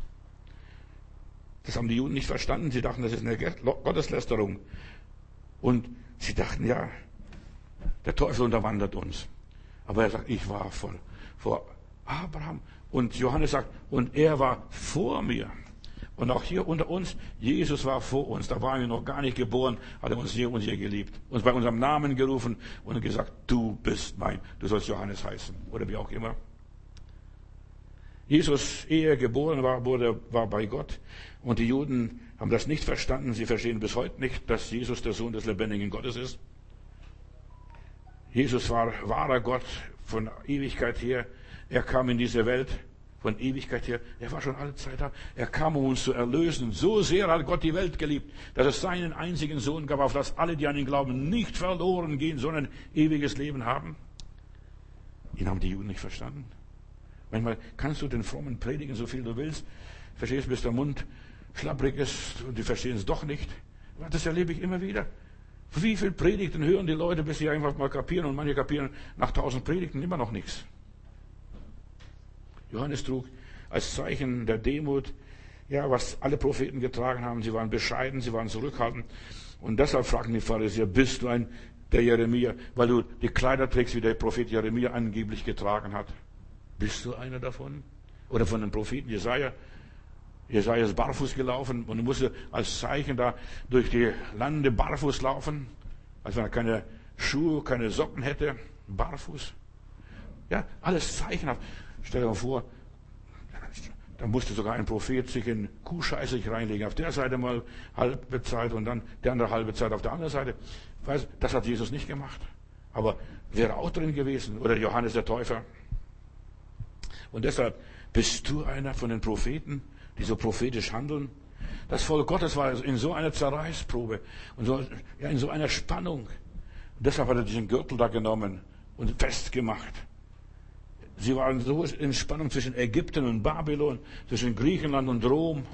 Das haben die Juden nicht verstanden. Sie dachten, das ist eine Gotteslästerung. Und sie dachten, ja, der Teufel unterwandert uns. Aber er sagt, ich war vor Abraham. Und Johannes sagt, und er war vor mir. Und auch hier unter uns, Jesus war vor uns. Da waren wir noch gar nicht geboren, hat er uns je und je geliebt. Uns bei unserem Namen gerufen und gesagt, du bist mein. Du sollst Johannes heißen. Oder wie auch immer. Jesus, ehe er geboren war bei Gott. Und die Juden haben das nicht verstanden. Sie verstehen bis heute nicht, dass Jesus der Sohn des lebendigen Gottes ist. Jesus war wahrer Gott von Ewigkeit her. Er kam in diese Welt von Ewigkeit her. Er war schon alle Zeit da. Er kam, um uns zu erlösen. So sehr hat Gott die Welt geliebt, dass es seinen einzigen Sohn gab, auf das alle, die an ihn glauben, nicht verloren gehen, sondern ewiges Leben haben. Ihn haben die Juden nicht verstanden. Manchmal kannst du den Frommen predigen, so viel du willst. Verstehst, bis der Mund schlapprig ist und die verstehen es doch nicht. Das erlebe ich immer wieder. Wie viel Predigten hören die Leute, bis sie einfach mal kapieren, und manche kapieren nach 1000 Predigten immer noch nichts. Johannes trug als Zeichen der Demut, ja, was alle Propheten getragen haben. Sie waren bescheiden, sie waren zurückhaltend. Und deshalb fragten die Pharisäer, bist du der Jeremia, weil du die Kleider trägst, wie der Prophet Jeremia angeblich getragen hat? Bist du einer davon? Oder von dem Propheten Jesaja? Jesaja ist barfuß gelaufen und musste als Zeichen da durch die Lande barfuß laufen, als wenn er keine Schuhe, keine Socken hätte, barfuß. Ja, alles zeichenhaft. Stell dir mal vor, da musste sogar ein Prophet sich in Kuhscheiße reinlegen. Auf der Seite mal halbe Zeit und dann die andere halbe Zeit auf der anderen Seite. Das hat Jesus nicht gemacht. Aber wäre auch drin gewesen. Oder Johannes der Täufer. Und deshalb bist du einer von den Propheten, die so prophetisch handeln. Das Volk Gottes war in so einer Zerreißprobe und so, ja, in so einer Spannung. Und deshalb hat er diesen Gürtel da genommen und festgemacht. Sie waren so in Spannung zwischen Ägypten und Babylon, zwischen Griechenland und Rom.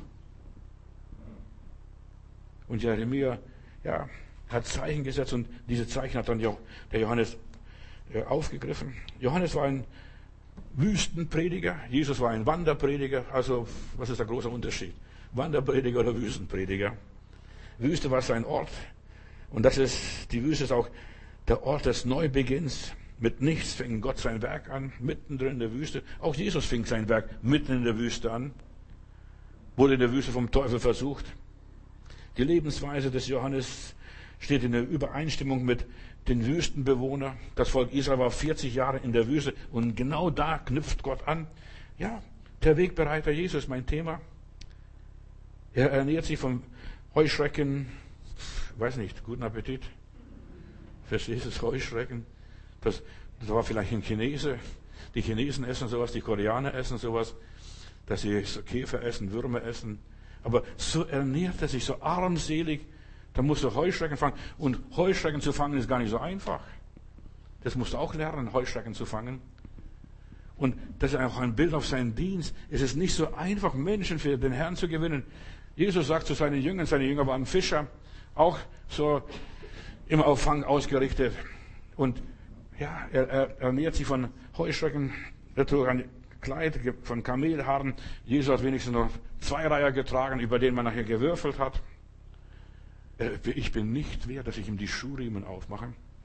Und Jeremia, ja, hat Zeichen gesetzt und diese Zeichen hat dann der Johannes aufgegriffen. Johannes war ein Wüstenprediger, Jesus war ein Wanderprediger. Also, was ist der große Unterschied? Wanderprediger oder Wüstenprediger? Wüste war sein Ort. Und die Wüste ist auch der Ort des Neubeginns. Mit nichts fing Gott sein Werk an, mittendrin in der Wüste. Auch Jesus fing sein Werk mitten in der Wüste an. Wurde in der Wüste vom Teufel versucht. Die Lebensweise des Johannes steht in der Übereinstimmung mit den Wüstenbewohnern. Das Volk Israel war 40 Jahre in der Wüste und genau da knüpft Gott an. Ja, der Wegbereiter Jesus, mein Thema. Er ernährt sich vom Heuschrecken, weiß nicht, guten Appetit. Verstehst du, Heuschrecken? Das war vielleicht ein Chinese. Die Chinesen essen sowas, die Koreaner essen sowas, dass sie so Käfer essen, Würmer essen. Aber so ernährt er sich, so armselig. Da musst du Heuschrecken fangen. Und Heuschrecken zu fangen ist gar nicht so einfach. Das musst du auch lernen, Heuschrecken zu fangen. Und das ist auch ein Bild auf seinen Dienst. Es ist nicht so einfach, Menschen für den Herrn zu gewinnen. Jesus sagt zu seine Jünger waren Fischer, auch so immer auf Fang ausgerichtet. Und ja, er ernährt sich von Heuschrecken. Er trug ein Kleid von Kamelhaaren. Jesus hat wenigstens noch 2 Reiher getragen, über den man nachher gewürfelt hat. Ich bin nicht wert, dass ich ihm die Schuhriemen aufmache.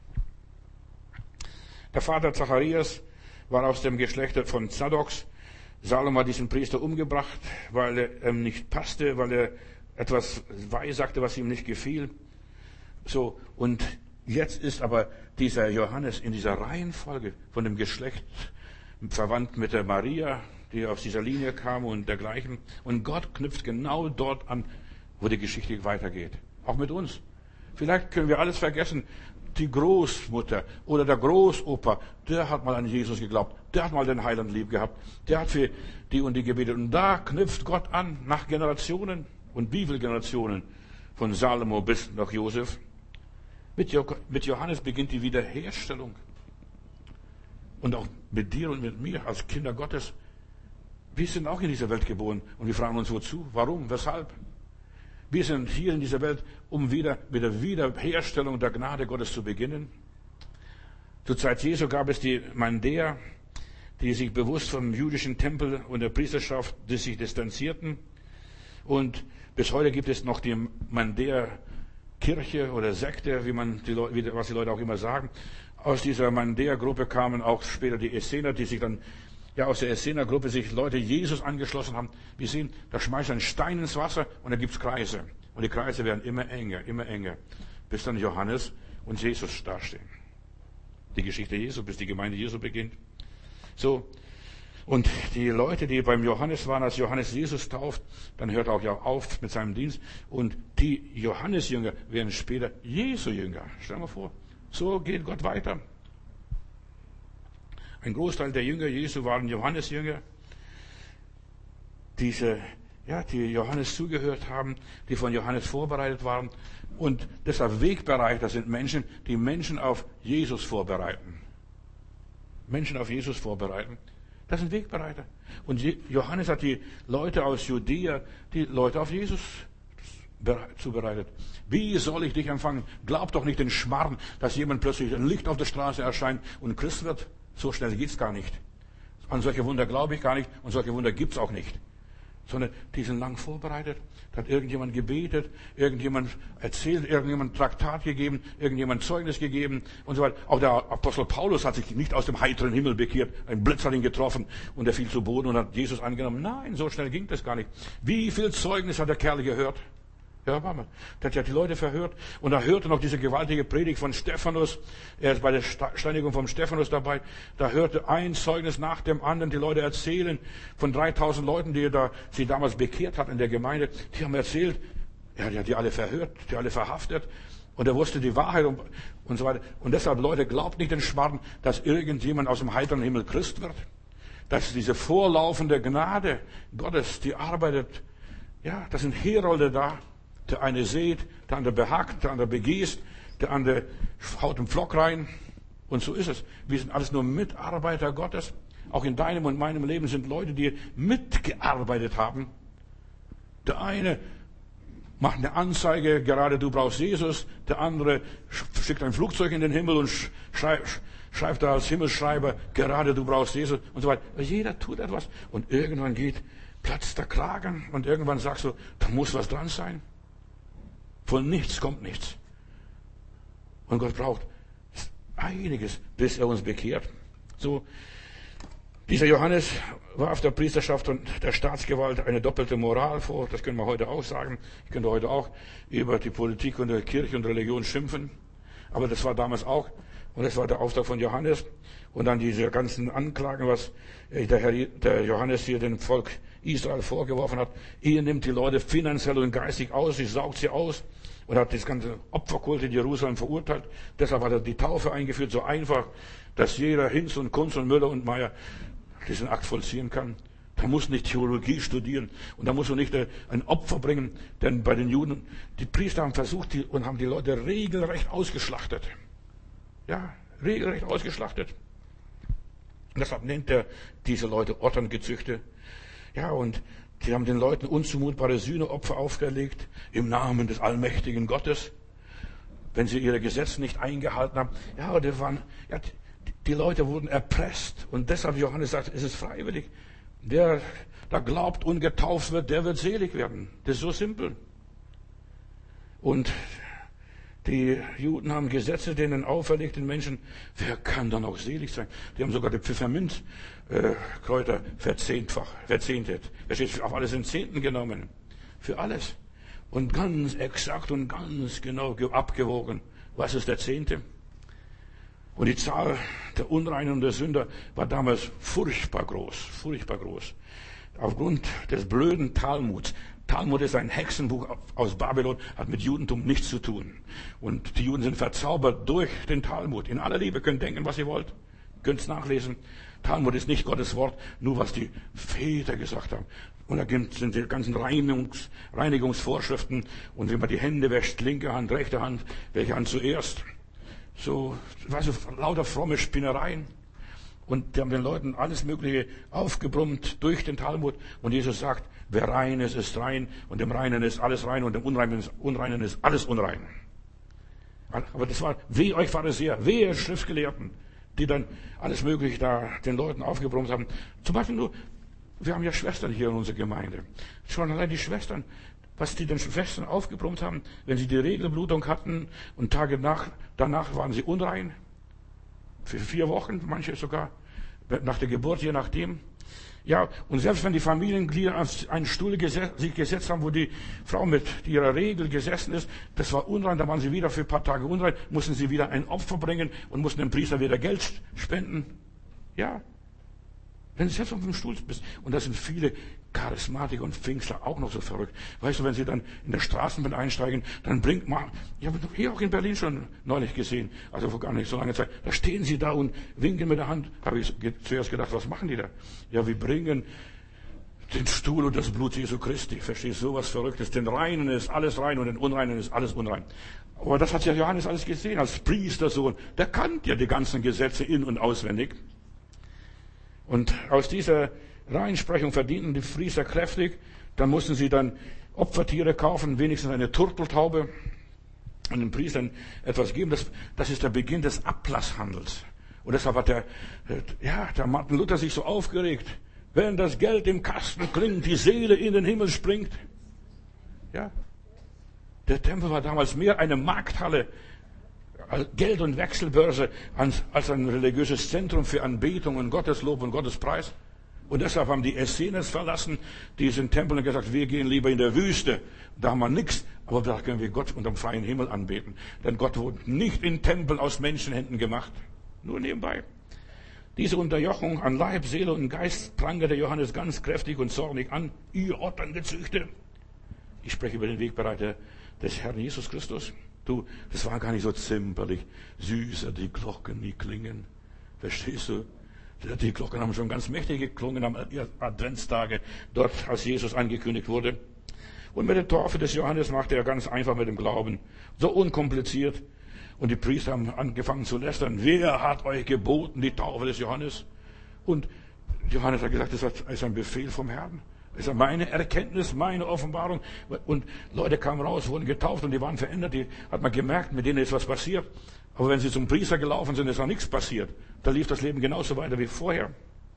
Der Vater Zacharias war aus dem Geschlecht von Zadoks. Salomo hat diesen Priester umgebracht, weil er ihm nicht passte, weil er etwas weissagte, was ihm nicht gefiel. So, und jetzt ist aber dieser Johannes in dieser Reihenfolge von dem Geschlecht verwandt mit der Maria, die aus dieser Linie kam und dergleichen. Und Gott knüpft genau dort an, wo die Geschichte weitergeht. Auch mit uns. Vielleicht können wir alles vergessen. Die Großmutter oder der Großopa, der hat mal an Jesus geglaubt. Der hat mal den Heiland lieb gehabt. Der hat für die und die gebetet. Und da knüpft Gott an, nach Generationen und Bibelgenerationen, von Salomo bis nach Josef. Mit Johannes beginnt die Wiederherstellung. Und auch mit dir und mit mir als Kinder Gottes. Wir sind auch in dieser Welt geboren. Und wir fragen uns, wozu? Warum? Weshalb? Wir sind hier in dieser Welt, um wieder mit der Wiederherstellung der Gnade Gottes zu beginnen. Zur Zeit Jesu gab es die Mandäer, die sich bewusst vom jüdischen Tempel und der Priesterschaft sich distanzierten. Und bis heute gibt es noch die Mandäer-Kirche oder Sekte, was die Leute auch immer sagen. Aus dieser Mandäer-Gruppe kamen auch später die Essener, die sich dann aus der Essener-Gruppe sich Leute Jesus angeschlossen haben. Wir sehen, da schmeißt ein Stein ins Wasser und da gibt's Kreise. Und die Kreise werden immer enger, bis dann Johannes und Jesus dastehen. Die Geschichte Jesu, bis die Gemeinde Jesu beginnt. So. Und die Leute, die beim Johannes waren, als Johannes Jesus tauft, dann hört er auch ja auf mit seinem Dienst. Und die Johannes-Jünger werden später Jesu-Jünger. Stell dir mal vor. So geht Gott weiter. Ein Großteil der Jünger Jesu waren Johannes-Jünger. die Johannes zugehört haben, die von Johannes vorbereitet waren. Und deshalb Wegbereiter sind Menschen, die Menschen auf Jesus vorbereiten. Menschen auf Jesus vorbereiten. Das sind Wegbereiter. Und Johannes hat die Leute aus Judäa, die Leute auf Jesus zubereitet. Wie soll ich dich empfangen? Glaub doch nicht den Schmarrn, dass jemand plötzlich ein Licht auf der Straße erscheint und Christ wird. So schnell geht's gar nicht. An solche Wunder glaube ich gar nicht und solche Wunder gibt's auch nicht. Sondern die sind lang vorbereitet. Da hat irgendjemand gebetet, irgendjemand erzählt, irgendjemand Traktat gegeben, irgendjemand Zeugnis gegeben und so weiter. Auch der Apostel Paulus hat sich nicht aus dem heiteren Himmel bekehrt. Ein Blitz hat ihn getroffen und er fiel zu Boden und hat Jesus angenommen. Nein, so schnell ging das gar nicht. Wie viel Zeugnis hat der Kerl gehört? Ja, Mama. Der hat ja die Leute verhört. Und er hörte noch diese gewaltige Predigt von Stephanus. Er ist bei der Steinigung von Stephanus dabei. Da hörte ein Zeugnis nach dem anderen die Leute erzählen von 3000 Leuten, die sie damals bekehrt hatten in der Gemeinde. Die haben erzählt. Er hat die alle verhört, die alle verhaftet. Und er wusste die Wahrheit und so weiter. Und deshalb, Leute, glaubt nicht den Schmarrn, dass irgendjemand aus dem heiteren Himmel Christ wird. Dass diese vorlaufende Gnade Gottes, die arbeitet. Ja, das sind Herolde da. Der eine sät, der andere behackt, der andere begießt, der andere haut einen Pflock rein. Und so ist es. Wir sind alles nur Mitarbeiter Gottes. Auch in deinem und meinem Leben sind Leute, die mitgearbeitet haben. Der eine macht eine Anzeige, gerade du brauchst Jesus. Der andere schickt ein Flugzeug in den Himmel und schreibt da als Himmelsschreiber, gerade du brauchst Jesus und so weiter. Jeder tut etwas. Und irgendwann platzt der Kragen und irgendwann sagst du, da muss was dran sein. Von nichts kommt nichts. Und Gott braucht einiges, bis er uns bekehrt. So, dieser Johannes warf der Priesterschaft und der Staatsgewalt eine doppelte Moral vor. Das können wir heute auch sagen. Ich könnte heute auch über die Politik und die Kirche und Religion schimpfen. Aber das war damals auch. Und das war der Auftrag von Johannes. Und dann diese ganzen Anklagen, was der Johannes hier dem Volk Israel vorgeworfen hat. Ihr nimmt die Leute finanziell und geistig aus, ihr saugt sie aus. Und hat das ganze Opferkult in Jerusalem verurteilt. Deshalb hat er die Taufe eingeführt, so einfach, dass jeder Hinz und Kunz und Müller und Meier diesen Akt vollziehen kann. Da muss nicht Theologie studieren und da muss man nicht ein Opfer bringen, denn bei den Juden, die Priester haben versucht und haben die Leute regelrecht ausgeschlachtet. Ja, regelrecht ausgeschlachtet. Und deshalb nennt er diese Leute Otterngezüchte. Ja, und die haben den Leuten unzumutbare Sühneopfer aufgelegt im Namen des allmächtigen Gottes, wenn sie ihre Gesetze nicht eingehalten haben. Ja, die Leute wurden erpresst und deshalb Johannes sagt, es ist freiwillig. Wer da glaubt und getauft wird, der wird selig werden. Das ist so simpel. Und die Juden haben Gesetze denen auferlegt, den Menschen. Wer kann dann auch selig sein? Die haben sogar die Pfefferminzkräuter verzehntet. Es steht auf alles in Zehnten genommen. Für alles. Und ganz exakt und ganz genau abgewogen. Was ist der Zehnte? Und die Zahl der Unreinen und der Sünder war damals furchtbar groß. Furchtbar groß. Aufgrund des blöden Talmuds. Talmud ist ein Hexenbuch aus Babylon, hat mit Judentum nichts zu tun. Und die Juden sind verzaubert durch den Talmud. In aller Liebe, könnt denken, was ihr wollt. Könnt es nachlesen. Talmud ist nicht Gottes Wort, nur was die Väter gesagt haben. Und da sind die ganzen Reinigungsvorschriften. Und wie man die Hände wäscht, linke Hand, rechte Hand, welche Hand zuerst. So, weißt du, lauter fromme Spinnereien. Und die haben den Leuten alles Mögliche aufgebrummt durch den Talmud. Und Jesus sagt, wer rein ist, ist rein. Und dem Reinen ist alles rein. Und dem Unreinen ist alles unrein. Aber das war, weh euch Pharisäer, wehe Schriftgelehrten, die dann alles Mögliche da den Leuten aufgebrummt haben. Zum Beispiel nur, wir haben ja Schwestern hier in unserer Gemeinde. Schon allein die Schwestern, was die den Schwestern aufgebrummt haben, wenn sie die Regelblutung hatten und Tage danach waren sie unrein. Für 4 Wochen, manche sogar, nach der Geburt, je nachdem. Ja, und selbst wenn die Familienglieder auf einen Stuhl sich gesetzt haben, wo die Frau mit ihrer Regel gesessen ist, das war unrein, da waren sie wieder für ein paar Tage unrein, mussten sie wieder ein Opfer bringen und mussten dem Priester wieder Geld spenden. Ja, wenn du selbst auf dem Stuhl bist. Und da sind viele Charismatiker und Pfingstler auch noch so verrückt. Weißt du, wenn sie dann in der Straßenbahn einsteigen, dann bringt man, ich habe hier auch in Berlin schon neulich gesehen, also vor gar nicht so langer Zeit, da stehen sie da und winken mit der Hand. Habe ich zuerst gedacht, was machen die da? Ja, wir bringen den Stuhl und das Blut Jesu Christi. Verstehst du, sowas Verrücktes? Den Reinen ist alles rein und den Unreinen ist alles unrein. Aber das hat ja Johannes alles gesehen, als Priestersohn. Der kannte ja die ganzen Gesetze in- und auswendig. Und aus dieser Reinsprechung verdienten die Priester kräftig. Dann mussten sie dann Opfertiere kaufen, wenigstens eine Turteltaube, und den Priestern etwas geben. Das ist der Beginn des Ablasshandels. Und deshalb hat der Martin Luther sich so aufgeregt. Wenn das Geld im Kasten klingt, die Seele in den Himmel springt. Ja. Der Tempel war damals mehr eine Markthalle, Geld- und Wechselbörse, als ein religiöses Zentrum für Anbetung und Gotteslob und Gottespreis. Und deshalb haben die Essenes verlassen, diesen Tempel, und gesagt, wir gehen lieber in der Wüste. Da haben wir nichts, aber da können wir Gott unterm freien Himmel anbeten. Denn Gott wurde nicht in Tempeln aus Menschenhänden gemacht. Nur nebenbei. Diese Unterjochung an Leib, Seele und Geist prangerte Johannes ganz kräftig und zornig an. Ihr Otterngezüchte. Ich spreche über den Wegbereiter des Herrn Jesus Christus. Du, das war gar nicht so zimperlich. Süßer die Glocken, die klingen. Verstehst du? Die Glocken haben schon ganz mächtig geklungen am Adventstage, dort, als Jesus angekündigt wurde. Und mit der Taufe des Johannes machte er ganz einfach mit dem Glauben. So unkompliziert. Und die Priester haben angefangen zu lästern. Wer hat euch geboten, die Taufe des Johannes? Und Johannes hat gesagt, das ist ein Befehl vom Herrn. Das ist meine Erkenntnis, meine Offenbarung. Und Leute kamen raus, wurden getauft und die waren verändert. Die hat man gemerkt, mit denen ist was passiert. Aber wenn sie zum Priester gelaufen sind, ist auch nichts passiert. Da lief das Leben genauso weiter wie vorher.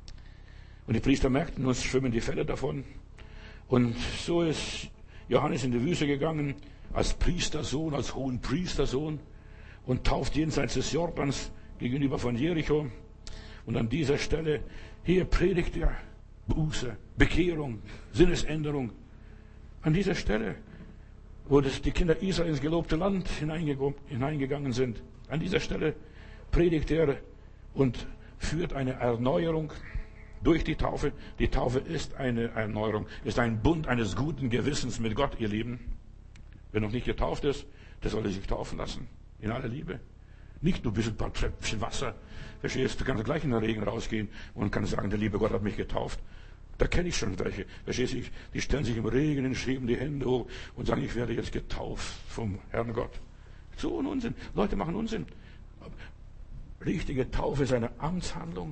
Und die Priester merkten, uns schwimmen die Fälle davon. Und so ist Johannes in die Wüste gegangen, als Priestersohn, als Hohenpriestersohn, und tauft jenseits des Jordans gegenüber von Jericho. Und an dieser Stelle, hier predigt er Buße, Bekehrung, Sinnesänderung. An dieser Stelle, wo die Kinder Israel ins gelobte Land hineingegangen sind, an dieser Stelle predigt er und führt eine Erneuerung durch die Taufe. Die Taufe ist eine Erneuerung, ist ein Bund eines guten Gewissens mit Gott, ihr Lieben. Wer noch nicht getauft ist, der soll sich taufen lassen. In aller Liebe. Nicht nur ein paar Tröpfchen Wasser. Verstehst du? Kannst gleich in den Regen rausgehen und kannst sagen, der liebe Gott hat mich getauft. Da kenne ich schon welche. Verstehst du? Die stellen sich im Regen und schieben die Hände hoch und sagen, ich werde jetzt getauft vom Herrn Gott. So ein Unsinn. Leute machen Unsinn. Richtige Taufe ist eine Amtshandlung.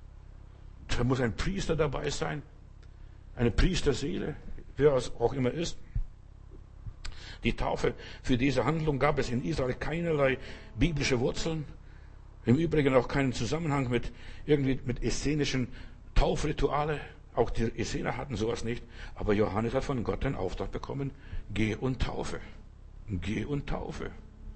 Da muss ein Priester dabei sein. Eine Priesterseele, wer es auch immer ist. Die Taufe, für diese Handlung gab es in Israel keinerlei biblische Wurzeln. Im Übrigen auch keinen Zusammenhang mit essenischen Taufrituale. Auch die Essener hatten sowas nicht. Aber Johannes hat von Gott den Auftrag bekommen, geh und taufe. Geh und taufe.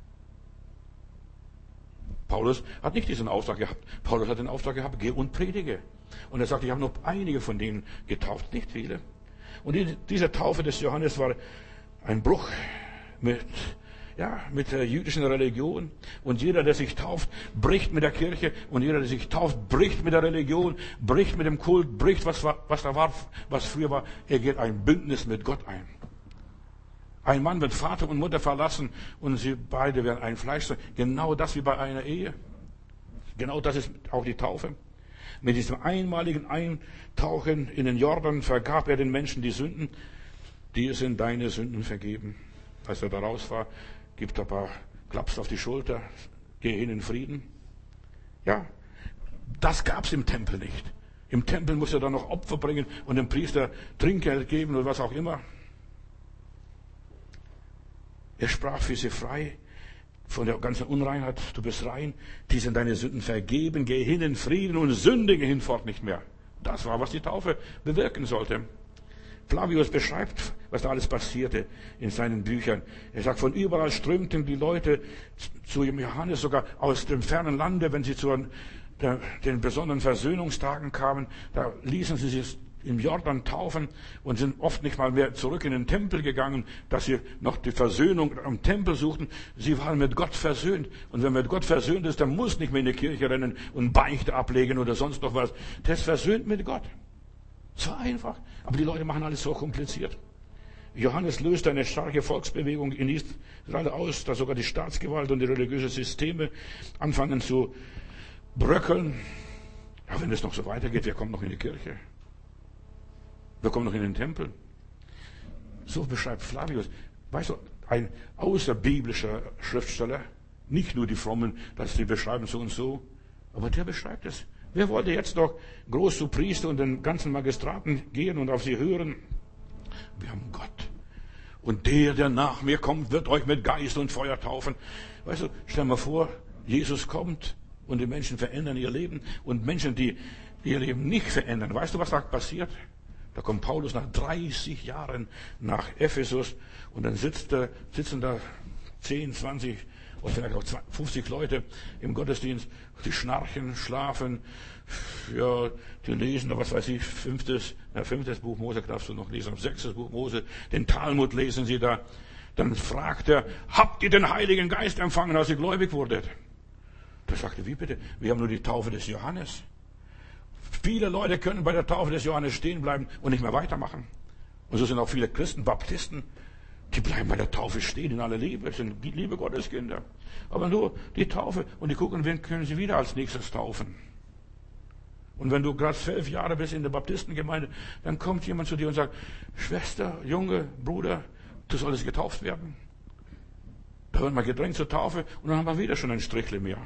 Paulus hat nicht diesen Auftrag gehabt. Paulus hat den Auftrag gehabt, geh und predige. Und er sagt, ich habe noch einige von denen getauft, nicht viele. Und diese Taufe des Johannes war ein Bruch mit der jüdischen Religion. Und jeder, der sich tauft, bricht mit der Kirche. Und jeder, der sich tauft, bricht mit der Religion, bricht mit dem Kult, bricht, was da war, was früher war. Er geht ein Bündnis mit Gott ein. Ein Mann wird Vater und Mutter verlassen und sie beide werden ein Fleisch sein. Genau das wie bei einer Ehe. Genau das ist auch die Taufe. Mit diesem einmaligen Eintauchen in den Jordan vergab er den Menschen die Sünden. Dir sind deine Sünden vergeben. Als er da raus war, gibt er ein paar Klaps auf die Schulter, geh hin in Frieden. Ja, das gab's im Tempel nicht. Im Tempel musste er dann noch Opfer bringen und dem Priester Trinkgeld geben oder was auch immer. Er sprach für sie frei von der ganzen Unreinheit. Du bist rein, die sind deine Sünden vergeben, geh hin in Frieden und sündige hinfort nicht mehr. Das war, was die Taufe bewirken sollte. Flavius beschreibt, was da alles passierte in seinen Büchern. Er sagt, von überall strömten die Leute zu Johannes, sogar aus dem fernen Lande, wenn sie zu den besonderen Versöhnungstagen kamen. Da ließen sie sich im Jordan taufen und sind oft nicht mal mehr zurück in den Tempel gegangen, dass sie noch die Versöhnung am Tempel suchten. Sie waren mit Gott versöhnt. Und wenn man mit Gott versöhnt ist, dann muss nicht mehr in die Kirche rennen und Beichte ablegen oder sonst noch was. Der ist versöhnt mit Gott. So einfach. Aber die Leute machen alles so kompliziert. Johannes löste eine starke Volksbewegung in Israel aus, da sogar die Staatsgewalt und die religiösen Systeme anfangen zu bröckeln. Ja, wenn es noch so weitergeht, wer kommt noch in die Kirche? Wir kommen noch in den Tempel. So beschreibt Flavius. Weißt du, ein außerbiblischer Schriftsteller, nicht nur die Frommen, dass sie beschreiben so und so, aber der beschreibt es. Wer wollte jetzt noch groß zu Priester und den ganzen Magistraten gehen und auf sie hören? Wir haben Gott. Und der nach mir kommt, wird euch mit Geist und Feuer taufen. Weißt du, stell dir mal vor, Jesus kommt und die Menschen verändern ihr Leben. Und Menschen, die ihr Leben nicht verändern, weißt du, was da passiert? Da kommt Paulus nach 30 Jahren nach Ephesus und dann sitzen da 10, 20 oder vielleicht auch 50 Leute im Gottesdienst, die schnarchen, schlafen, ja, die lesen da, was weiß ich, fünftes Buch Mose darfst du noch lesen, 6. Buch Mose, den Talmud lesen sie da. Dann fragt er, habt ihr den Heiligen Geist empfangen, als ihr gläubig wurdet? Da sagte, wie bitte? Wir haben nur die Taufe des Johannes. Viele Leute können bei der Taufe des Johannes stehen bleiben und nicht mehr weitermachen. Und so sind auch viele Christen, Baptisten, die bleiben bei der Taufe stehen in aller Liebe, sind die liebe Gotteskinder. Aber nur die Taufe und die gucken, wen können sie wieder als nächstes taufen. Und wenn du gerade 12 Jahre bist in der Baptistengemeinde, dann kommt jemand zu dir und sagt, Schwester, Junge, Bruder, du solltest getauft werden. Da wird man gedrängt zur Taufe und dann haben wir wieder schon ein Strichle mehr.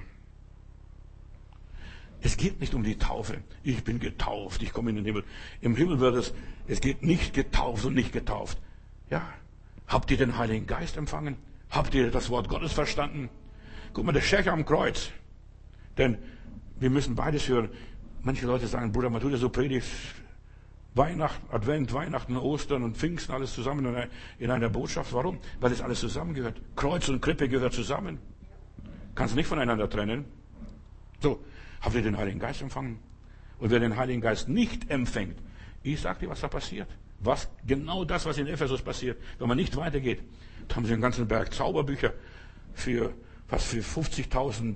Es geht nicht um die Taufe. Ich bin getauft, ich komme in den Himmel. Im Himmel wird es geht nicht getauft und nicht getauft. Ja. Habt ihr den Heiligen Geist empfangen? Habt ihr das Wort Gottes verstanden? Guck mal, der Schächer am Kreuz. Denn wir müssen beides hören. Manche Leute sagen, Bruder Matthäus, so predigt Weihnachten, Advent, Weihnachten, Ostern und Pfingsten, alles zusammen in einer Botschaft. Warum? Weil es alles zusammengehört. Kreuz und Krippe gehört zusammen. Kannst nicht voneinander trennen. So, habt ihr den Heiligen Geist empfangen? Und wer den Heiligen Geist nicht empfängt, ich sag dir, was da passiert. Genau das, was in Ephesus passiert, wenn man nicht weitergeht. Da haben sie einen ganzen Berg Zauberbücher für 50.000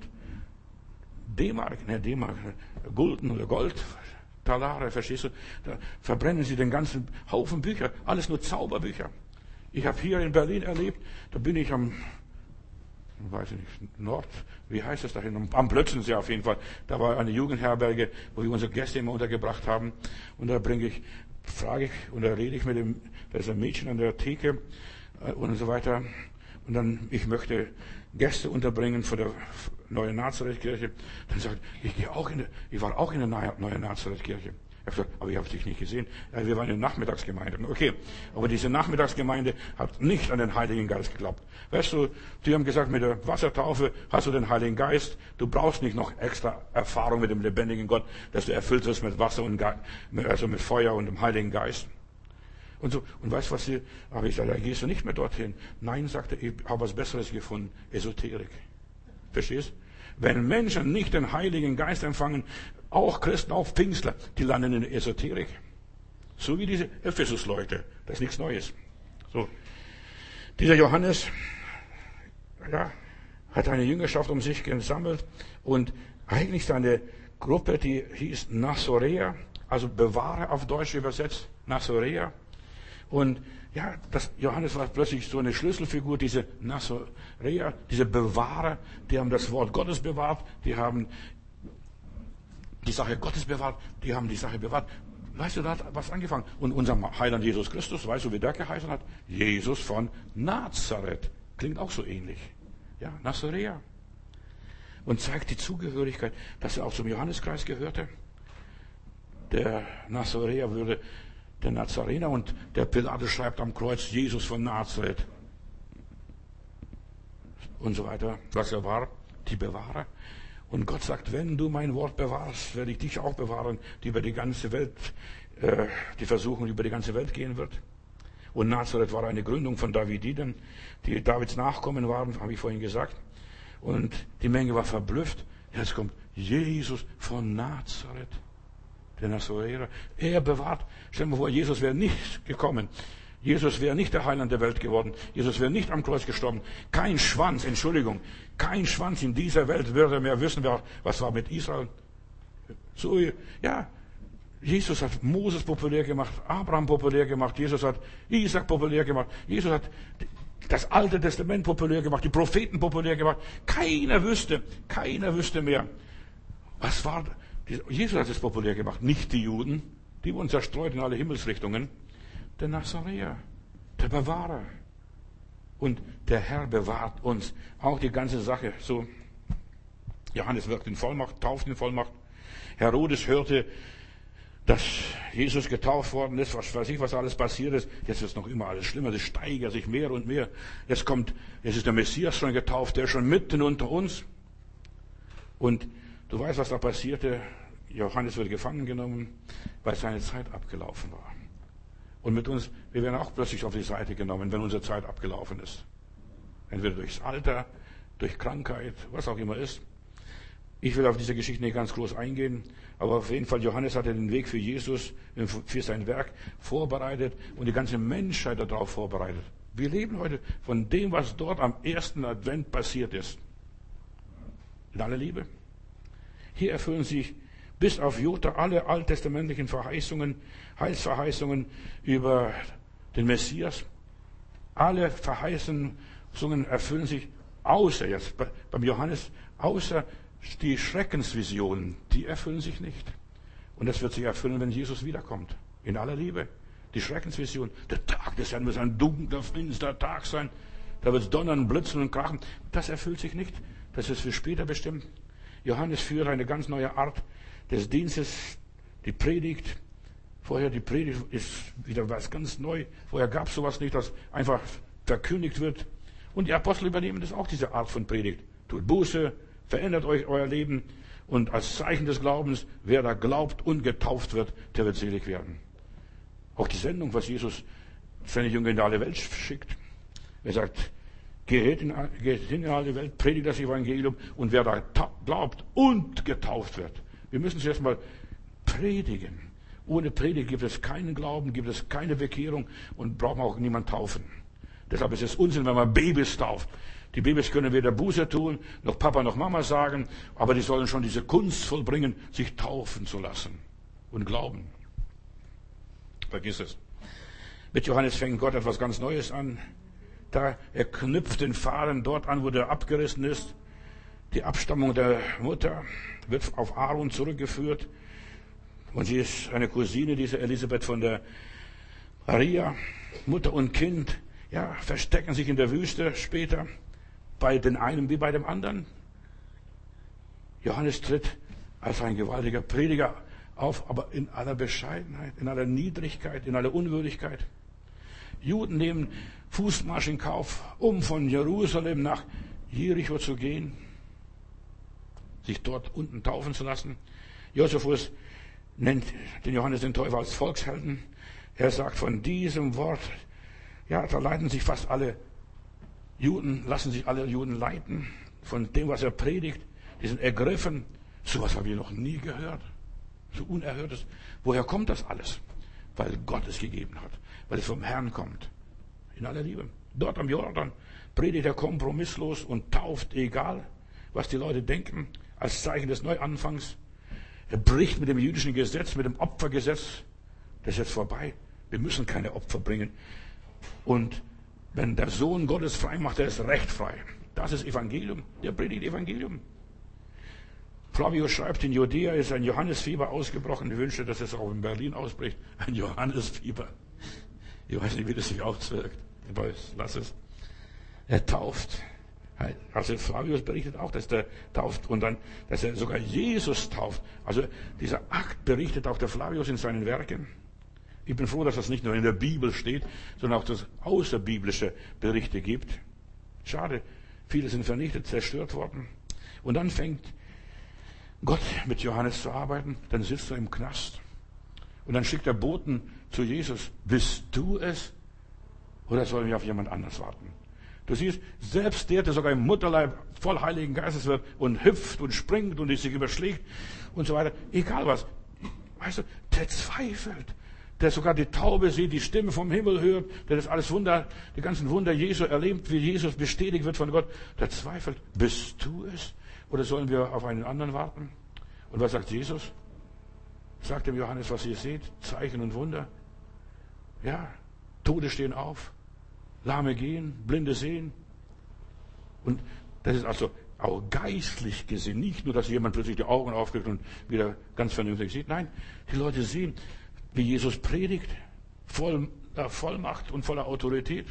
Gulden oder Goldtalare, verstehst du? Da verbrennen sie den ganzen Haufen Bücher, alles nur Zauberbücher. Ich habe hier in Berlin erlebt, da bin ich weiß ich nicht, wie heißt das da hin? Am Plötzensee auf jeden Fall. Da war eine Jugendherberge, wo wir unsere Gäste immer untergebracht haben. Und da frage ich und da rede ich mit dem, da ist ein Mädchen an der Theke und so weiter. Und dann, ich möchte Gäste unterbringen von der neuen Nazareth-Kirche. Dann sagt, ich war auch in der neuen Nazareth-Kirche. Ich habe gesagt, aber ich habe dich nicht gesehen. Ja, wir waren in der Nachmittagsgemeinde. Okay, aber diese Nachmittagsgemeinde hat nicht an den Heiligen Geist geglaubt. Weißt du, die haben gesagt, mit der Wassertaufe hast du den Heiligen Geist. Du brauchst nicht noch extra Erfahrung mit dem lebendigen Gott, dass du erfüllt wirst mit Wasser und also mit Feuer und dem Heiligen Geist. Und so, und weißt du, was aber ich sage, da gehst du nicht mehr dorthin. Nein, sagte ich habe was Besseres gefunden. Esoterik. Verstehst? Wenn Menschen nicht den Heiligen Geist empfangen, auch Christen, auch Pfingstler, die landen in der Esoterik. So wie diese Ephesus-Leute. Das ist nichts Neues. So. Dieser Johannes, ja, hat eine Jüngerschaft um sich gesammelt und eigentlich seine Gruppe, die hieß Nazoräer, also Bewahrer auf Deutsch übersetzt, Nazoräer. Und ja, Johannes war plötzlich so eine Schlüsselfigur, diese Nazoräer, diese Bewahrer, die haben das Wort Gottes bewahrt, die haben die Sache Gottes bewahrt, die haben die Sache bewahrt. Weißt du, da hat was angefangen. Und unser Heiland Jesus Christus, weißt du, wie der geheißen hat? Jesus von Nazareth. Klingt auch so ähnlich. Ja, Nazoräer. Und zeigt die Zugehörigkeit, dass er auch zum Johanneskreis gehörte. Der Nazoräer würde der Nazarener und der Pilatus schreibt am Kreuz Jesus von Nazareth. Und so weiter. Was er war, die Bewahrer. Und Gott sagt, wenn du mein Wort bewahrst, werde ich dich auch bewahren, die über die ganze Welt, die Versuchung über die ganze Welt gehen wird. Und Nazareth war eine Gründung von Davididen, die Davids Nachkommen waren, habe ich vorhin gesagt. Und die Menge war verblüfft. Jetzt kommt Jesus von Nazareth, der Nazoräer. Er bewahrt. Stell dir mal vor, Jesus wäre nicht gekommen. Jesus wäre nicht der Heiland der Welt geworden. Jesus wäre nicht am Kreuz gestorben. Kein Schwanz in dieser Welt würde mehr wissen, was war mit Israel. So, ja, Jesus hat Moses populär gemacht, Abraham populär gemacht, Jesus hat Isaac populär gemacht, Jesus hat das Alte Testament populär gemacht, die Propheten populär gemacht. Keiner wüsste mehr. Was war, Jesus hat es populär gemacht, nicht die Juden. Die wurden zerstreut in alle Himmelsrichtungen. Der Nazaräer, der Bewahrer. Und der Herr bewahrt uns. Auch die ganze Sache. So, Johannes wirkt in Vollmacht, tauft in Vollmacht. Herodes hörte, dass Jesus getauft worden ist, was weiß ich, was alles passiert ist. Jetzt wird es noch immer alles schlimmer, es steigert sich mehr und mehr. Jetzt ist der Messias schon getauft, der ist schon mitten unter uns. Und du weißt, was da passierte. Johannes wurde gefangen genommen, weil seine Zeit abgelaufen war. Und mit uns, wir werden auch plötzlich auf die Seite genommen, wenn unsere Zeit abgelaufen ist. Entweder durchs Alter, durch Krankheit, was auch immer ist. Ich will auf diese Geschichte nicht ganz groß eingehen, aber auf jeden Fall, Johannes hatte den Weg für Jesus, für sein Werk vorbereitet und die ganze Menschheit darauf vorbereitet. Wir leben heute von dem, was dort am ersten Advent passiert ist. In aller Liebe. Hier erfüllen sich bis auf Jota alle alttestamentlichen Verheißungen, Heilsverheißungen über den Messias. Alle Verheißungen erfüllen sich außer jetzt beim Johannes, außer die Schreckensvisionen, die erfüllen sich nicht. Und das wird sich erfüllen, wenn Jesus wiederkommt. In aller Liebe. Die Schreckensvision. Der Tag des Herrn wird ein dunkler, finsterer Tag sein. Da wird es donnern, blitzen und krachen. Das erfüllt sich nicht. Das ist für später bestimmt. Johannes führt eine ganz neue Art des Dienstes, die Predigt. Vorher, die Predigt ist wieder was ganz neu. Vorher gab es sowas nicht, das einfach verkündigt wird. Und die Apostel übernehmen das auch, diese Art von Predigt. Tut Buße, verändert euch euer Leben und als Zeichen des Glaubens, wer da glaubt und getauft wird, der wird selig werden. Auch die Sendung, was Jesus seine Jünger in alle Welt schickt. Er sagt, geht hin in alle Welt, predigt das Evangelium und wer da glaubt und getauft wird. Wir müssen zuerst mal predigen. Ohne Predigt gibt es keinen Glauben, gibt es keine Bekehrung und braucht man auch niemand taufen. Deshalb ist es Unsinn, wenn man Babys tauft. Die Babys können weder Buße tun, noch Papa noch Mama sagen, aber die sollen schon diese Kunst vollbringen, sich taufen zu lassen und glauben. Vergiss es. Mit Johannes fängt Gott etwas ganz Neues an. Er knüpft den Faden dort an, wo der abgerissen ist. Die Abstammung der Mutter wird auf Aaron zurückgeführt. Und sie ist eine Cousine, diese Elisabeth von der Maria. Mutter und Kind, ja, verstecken sich in der Wüste später. Bei den einen wie bei dem anderen. Johannes tritt als ein gewaltiger Prediger auf, aber in aller Bescheidenheit, in aller Niedrigkeit, in aller Unwürdigkeit. Juden nehmen Fußmarsch in Kauf, um von Jerusalem nach Jericho zu gehen, sich dort unten taufen zu lassen. Josephus nennt den Johannes den Täufer als Volkshelden. Er sagt von diesem Wort, ja, da leiten sich fast alle Juden, lassen sich alle Juden leiten von dem, was er predigt. Die sind ergriffen. Sowas habe ich noch nie gehört. So Unerhörtes. Woher kommt das alles? Weil Gott es gegeben hat. Weil es vom Herrn kommt. In aller Liebe. Dort am Jordan predigt er kompromisslos und tauft, egal was die Leute denken, als Zeichen des Neuanfangs. Er bricht mit dem jüdischen Gesetz, mit dem Opfergesetz. Das ist jetzt vorbei. Wir müssen keine Opfer bringen. Und wenn der Sohn Gottes frei macht, der ist recht frei. Das ist Evangelium. Der predigt Evangelium. Flavius schreibt, in Judäa ist ein Johannesfieber ausgebrochen. Ich wünschte, dass es auch in Berlin ausbricht. Ein Johannesfieber. Ich weiß nicht, wie das sich auswirkt. Ich weiß, lass es. Er tauft. Also Flavius berichtet auch, dass der tauft und dann, dass er sogar Jesus tauft. Also dieser Akt berichtet auch der Flavius in seinen Werken. Ich bin froh, dass das nicht nur in der Bibel steht, sondern auch, dass es außerbiblische Berichte gibt. Schade, viele sind vernichtet, zerstört worden. Und dann fängt Gott mit Johannes zu arbeiten, dann sitzt er im Knast. Und dann schickt er Boten zu Jesus. Bist du es? Oder sollen wir auf jemand anders warten? Du siehst, selbst der sogar im Mutterleib voll Heiligen Geistes wird und hüpft und springt und sich überschlägt und so weiter. Egal was. Weißt du, der zweifelt. Der sogar die Taube sieht, die Stimme vom Himmel hört, der das alles Wunder, die ganzen Wunder Jesu erlebt, wie Jesus bestätigt wird von Gott, der zweifelt, bist du es? Oder sollen wir auf einen anderen warten? Und was sagt Jesus? Sagt dem Johannes, was ihr seht, Zeichen und Wunder. Ja, Tote stehen auf, Lahme gehen, Blinde sehen. Und das ist also auch geistlich gesehen, nicht nur, dass jemand plötzlich die Augen aufkriegt und wieder ganz vernünftig sieht. Nein, die Leute sehen, wie Jesus predigt, voller Vollmacht und voller Autorität.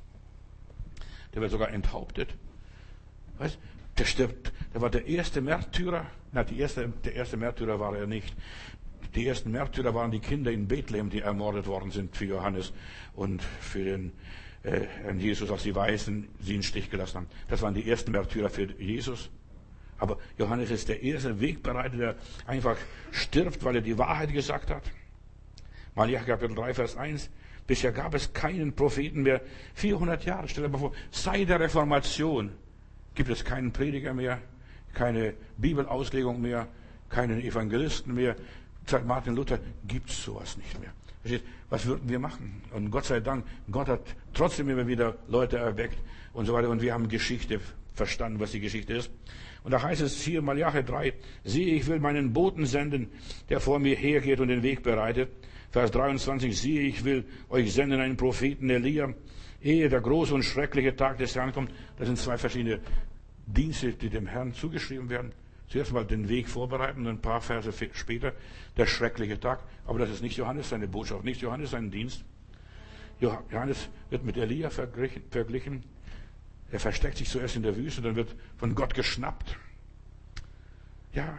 Der wird sogar enthauptet. Weißt, der stirbt. Der war der erste Märtyrer. Na, der erste Märtyrer war er nicht. Die ersten Märtyrer waren die Kinder in Bethlehem, die ermordet worden sind für Johannes und für den Herrn Jesus, als die Weißen sie in den Stich gelassen haben. Das waren die ersten Märtyrer für Jesus. Aber Johannes ist der erste Wegbereiter, der einfach stirbt, weil er die Wahrheit gesagt hat. Malachi Kapitel 3, Vers 1. Bisher gab es keinen Propheten mehr. 400 Jahre, stell dir mal vor, seit der Reformation gibt es keinen Prediger mehr, keine Bibelauslegung mehr, keinen Evangelisten mehr. Seit Martin Luther gibt es sowas nicht mehr. Was würden wir machen? Und Gott sei Dank, Gott hat trotzdem immer wieder Leute erweckt und so weiter. Und wir haben Geschichte verstanden, was die Geschichte ist. Und da heißt es hier, Malachi 3, siehe, ich will meinen Boten senden, der vor mir hergeht und den Weg bereitet. Vers 23, siehe, ich will euch senden einen Propheten Elia, ehe der große und schreckliche Tag des Herrn kommt. Das sind zwei verschiedene Dienste, die dem Herrn zugeschrieben werden. Zuerst mal den Weg vorbereiten und ein paar Verse später der schreckliche Tag. Aber das ist nicht Johannes seine Botschaft, nicht Johannes sein Dienst. Johannes wird mit Elia verglichen. Er versteckt sich zuerst in der Wüste, dann wird von Gott geschnappt. Ja.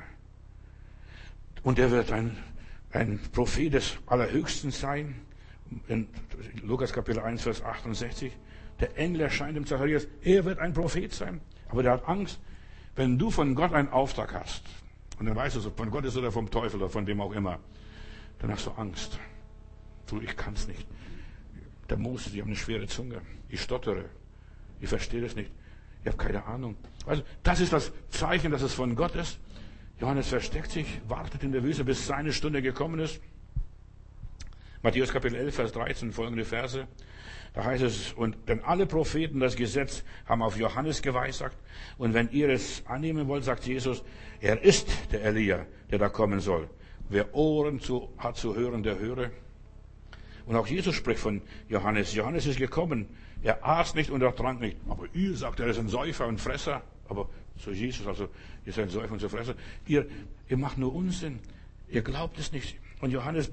Und er wird ein Prophet des Allerhöchsten sein. In Lukas Kapitel 1, Vers 68. Der Engel erscheint dem Zacharias. Er wird ein Prophet sein. Aber der hat Angst. Wenn du von Gott einen Auftrag hast, und dann weißt du, ob von Gott ist oder vom Teufel oder von wem auch immer, dann hast du Angst. Du, ich kann's nicht. Der Mose, die haben eine schwere Zunge. Ich stottere. Ich verstehe das nicht. Ich habe keine Ahnung. Also, das ist das Zeichen, dass es von Gott ist. Johannes versteckt sich, wartet in der Wüste, bis seine Stunde gekommen ist. Matthäus Kapitel 11, Vers 13, folgende Verse. Da heißt es, denn alle Propheten das Gesetz haben auf Johannes geweissagt. Und wenn ihr es annehmen wollt, sagt Jesus, er ist der Elia, der da kommen soll. Wer Ohren hat zu hören, der höre. Und auch Jesus spricht von Johannes. Johannes ist gekommen. Er aß nicht und er trank nicht. Aber ihr sagt, er ist ein Säufer und Fresser. Aber so Jesus, also ihr seid ein Säufer und so Fresser. Ihr macht nur Unsinn. Ihr glaubt es nicht. Und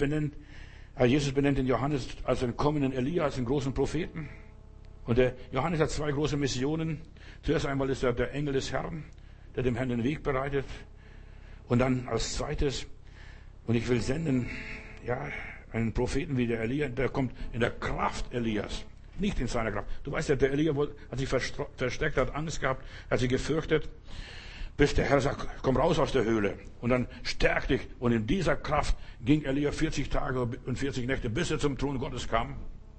Jesus benennt den Johannes als einen kommenden Elia, als einen großen Propheten. Und der Johannes hat zwei große Missionen. Zuerst einmal ist er der Engel des Herrn, der dem Herrn den Weg bereitet. Und dann als zweites, und ich will senden, einen Propheten wie der Elia, der kommt in der Kraft Elias, nicht in seiner Kraft. Du weißt ja, der Elia hat sich versteckt, hat Angst gehabt, hat sich gefürchtet, bis der Herr sagt, komm raus aus der Höhle und dann stärk dich. Und in dieser Kraft ging Elia 40 Tage und 40 Nächte, bis er zum Thron Gottes kam.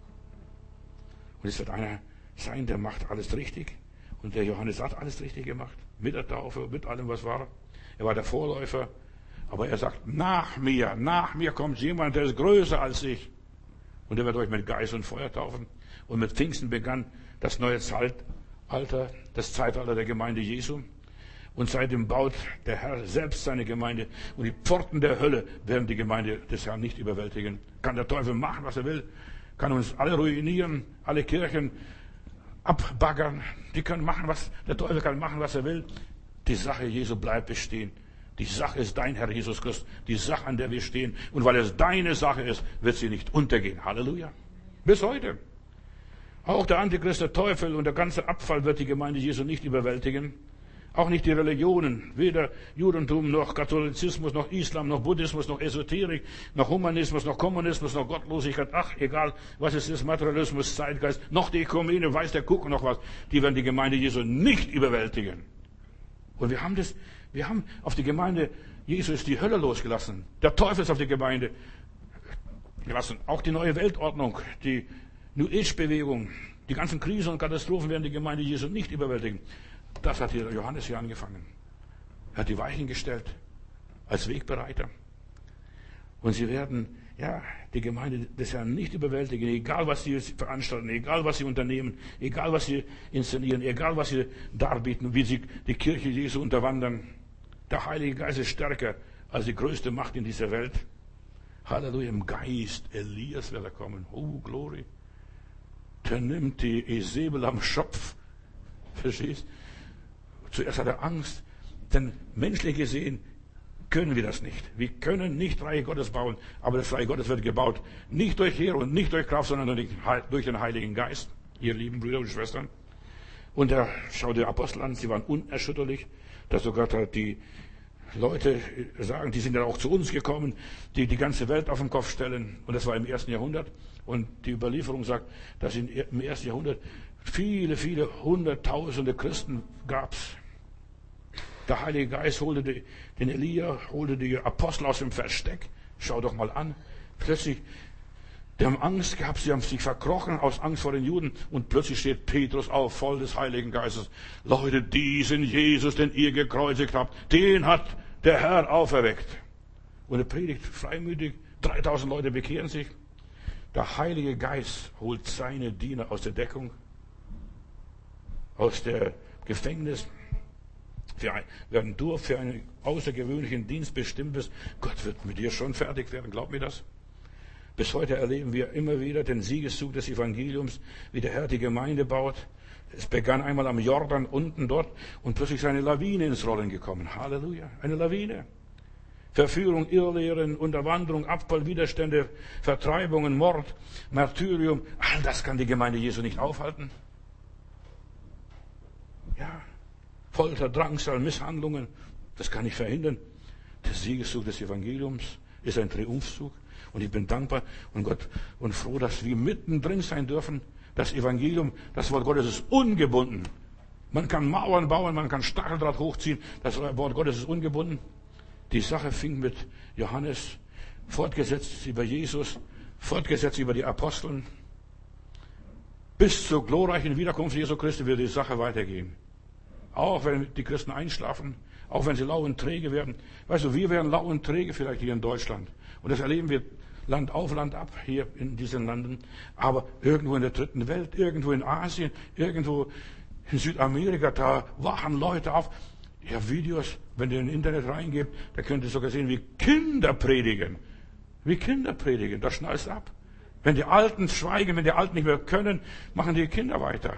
Und es wird einer sein, der macht alles richtig. Und der Johannes hat alles richtig gemacht, mit der Taufe, mit allem, was war. Er war der Vorläufer. Aber er sagt, nach mir kommt jemand, der ist größer als ich. Und der wird euch mit Geist und Feuer taufen. Und mit Pfingsten begann das neue Zeitalter, das Zeitalter der Gemeinde Jesu. Und seitdem baut der Herr selbst seine Gemeinde. Und die Pforten der Hölle werden die Gemeinde des Herrn nicht überwältigen. Kann der Teufel machen, was er will. Kann uns alle ruinieren, alle Kirchen abbaggern. Der Teufel kann machen, was er will. Die Sache Jesu bleibt bestehen. Die Sache ist dein Herr Jesus Christus. Die Sache, an der wir stehen. Und weil es deine Sache ist, wird sie nicht untergehen. Halleluja. Bis heute. Auch der Antichrist, der Teufel und der ganze Abfall wird die Gemeinde Jesu nicht überwältigen. Auch nicht die Religionen, weder Judentum, noch Katholizismus, noch Islam, noch Buddhismus, noch Esoterik, noch Humanismus, noch Kommunismus, noch Gottlosigkeit. Ach, egal, was es ist, Materialismus, Zeitgeist, noch die Ökumene, weiß der Kuckuck noch was. Die werden die Gemeinde Jesu nicht überwältigen. Und wir haben auf die Gemeinde Jesu ist die Hölle losgelassen. Der Teufel ist auf die Gemeinde gelassen. Auch die neue Weltordnung, die New Age-Bewegung, die ganzen Krisen und Katastrophen werden die Gemeinde Jesu nicht überwältigen. Das hat hier Johannes hier angefangen. Er hat die Weichen gestellt als Wegbereiter. Und sie werden, die Gemeinde des Herrn nicht überwältigen, egal was sie veranstalten, egal was sie unternehmen, egal was sie inszenieren, egal was sie darbieten, wie sie die Kirche Jesu unterwandern. Der Heilige Geist ist stärker als die größte Macht in dieser Welt. Halleluja, im Geist Elias wird er kommen. Oh, Glory. Der nimmt die Isabel am Schopf. Verstehst? Zuerst hat er Angst, denn menschlich gesehen können wir das nicht. Wir können nicht Reich Gottes bauen, aber das Reich Gottes wird gebaut nicht durch Heer und nicht durch Kraft, sondern durch den Heiligen Geist, ihr lieben Brüder und Schwestern. Und er schaut die Apostel an, sie waren unerschütterlich, dass sogar die Leute sagen, die sind ja auch zu uns gekommen, die die ganze Welt auf den Kopf stellen. Und das war im 1. Jahrhundert. Und die Überlieferung sagt, dass im 1. Jahrhundert viele, viele Hunderttausende Christen gab's. Der Heilige Geist holte den Elia, holte die Apostel aus dem Versteck. Schau doch mal an. Plötzlich, die haben Angst gehabt, sie haben sich verkrochen aus Angst vor den Juden. Und plötzlich steht Petrus auf, voll des Heiligen Geistes. Leute, diesen Jesus, den ihr gekreuzigt habt, den hat der Herr auferweckt. Und er predigt freimütig, 3000 Leute bekehren sich. Der Heilige Geist holt seine Diener aus der Deckung, aus der Gefängnis. Wenn du für einen außergewöhnlichen Dienst bestimmt bist, Gott wird mit dir schon fertig werden, glaub mir das. Bis heute erleben wir immer wieder den Siegeszug des Evangeliums, wie der Herr die Gemeinde baut. Es begann einmal am Jordan unten dort und plötzlich ist eine Lawine ins Rollen gekommen. Halleluja, eine Lawine. Verführung, Irrlehren, Unterwanderung, Abfall, Widerstände, Vertreibungen, Mord, Martyrium, all das kann die Gemeinde Jesu nicht aufhalten. Ja, Folter, Drangsal, Misshandlungen, das kann ich verhindern. Der Siegeszug des Evangeliums ist ein Triumphzug. Und ich bin dankbar und Gott und froh, dass wir mittendrin sein dürfen. Das Evangelium, das Wort Gottes ist ungebunden. Man kann Mauern bauen, man kann Stacheldraht hochziehen. Das Wort Gottes ist ungebunden. Die Sache fing mit Johannes, fortgesetzt über Jesus, fortgesetzt über die Aposteln. Bis zur glorreichen Wiederkunft Jesu Christi wird die Sache weitergehen. Auch wenn die Christen einschlafen, auch wenn sie lau und träge werden. Weißt du, wir werden lau und träge vielleicht hier in Deutschland. Und das erleben wir Land auf, Land ab hier in diesen Landen. Aber irgendwo in der dritten Welt, irgendwo in Asien, irgendwo in Südamerika, da wachen Leute auf. Ja, Videos, wenn ihr in Internet reingebt, da könnt ihr sogar sehen, wie Kinder predigen. Wie Kinder predigen, da schnallst ab. Wenn die Alten schweigen, wenn die Alten nicht mehr können, machen die Kinder weiter.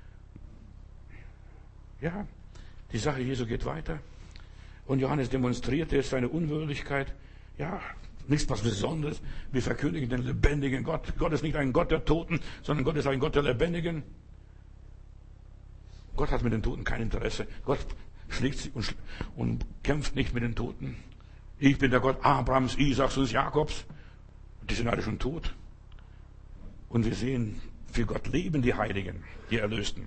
Ja, die Sache Jesu geht weiter. Und Johannes demonstrierte seine Unwürdigkeit. Ja, nichts was Besonderes. Wir verkündigen den lebendigen Gott. Gott ist nicht ein Gott der Toten, sondern Gott ist ein Gott der Lebendigen. Gott hat mit den Toten kein Interesse. Gott schlägt sie und kämpft nicht mit den Toten. Ich bin der Gott Abrahams, Isaaks und Jakobs. Die sind alle schon tot. Und wir sehen, für Gott leben die Heiligen, die Erlösten.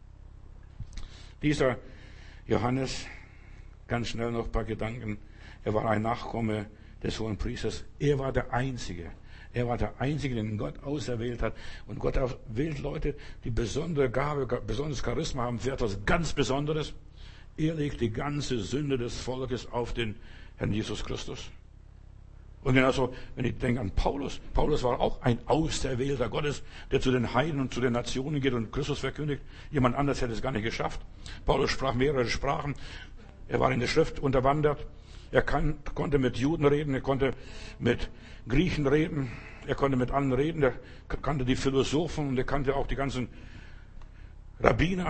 Dieser Johannes, ganz schnell noch ein paar Gedanken. Er war ein Nachkomme des Hohen Priesters. Er war der Einzige. Er war der Einzige, den Gott auserwählt hat. Und Gott wählt Leute, die besondere Gabe, besonderes Charisma haben für etwas ganz Besonderes. Er legt die ganze Sünde des Volkes auf den Herrn Jesus Christus. Und genauso, wenn ich denke an Paulus. Paulus war auch ein Auserwählter Gottes, der zu den Heiden und zu den Nationen geht und Christus verkündigt. Jemand anders hätte es gar nicht geschafft. Paulus sprach mehrere Sprachen. Er war in der Schrift unterwandert. Er konnte mit Juden reden, er konnte mit Griechen reden, er konnte mit allen reden, er kannte die Philosophen und er kannte auch die ganzen Rabbiner.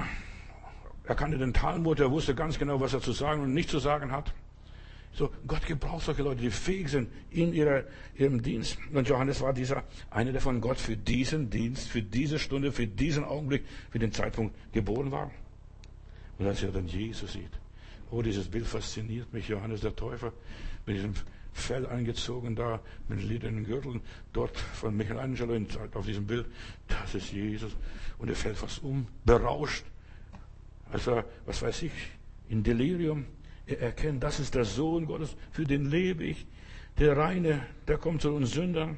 Er kannte den Talmud, er wusste ganz genau, was er zu sagen und nicht zu sagen hat. So, Gott gebraucht solche Leute, die fähig sind in ihrem Dienst. Und Johannes war einer, der von Gott für diesen Dienst, für diese Stunde, für diesen Augenblick, für den Zeitpunkt geboren war. Und als er dann Jesus sieht, oh, dieses Bild fasziniert mich, Johannes der Täufer, mit diesem Fell angezogen da, mit den ledernen Gürteln, dort von Michelangelo auf diesem Bild, das ist Jesus. Und er fällt fast um, berauscht. Also, was weiß ich, in Delirium. Er erkennt, das ist der Sohn Gottes, für den lebe ich. Der Reine, der kommt zu uns Sündern.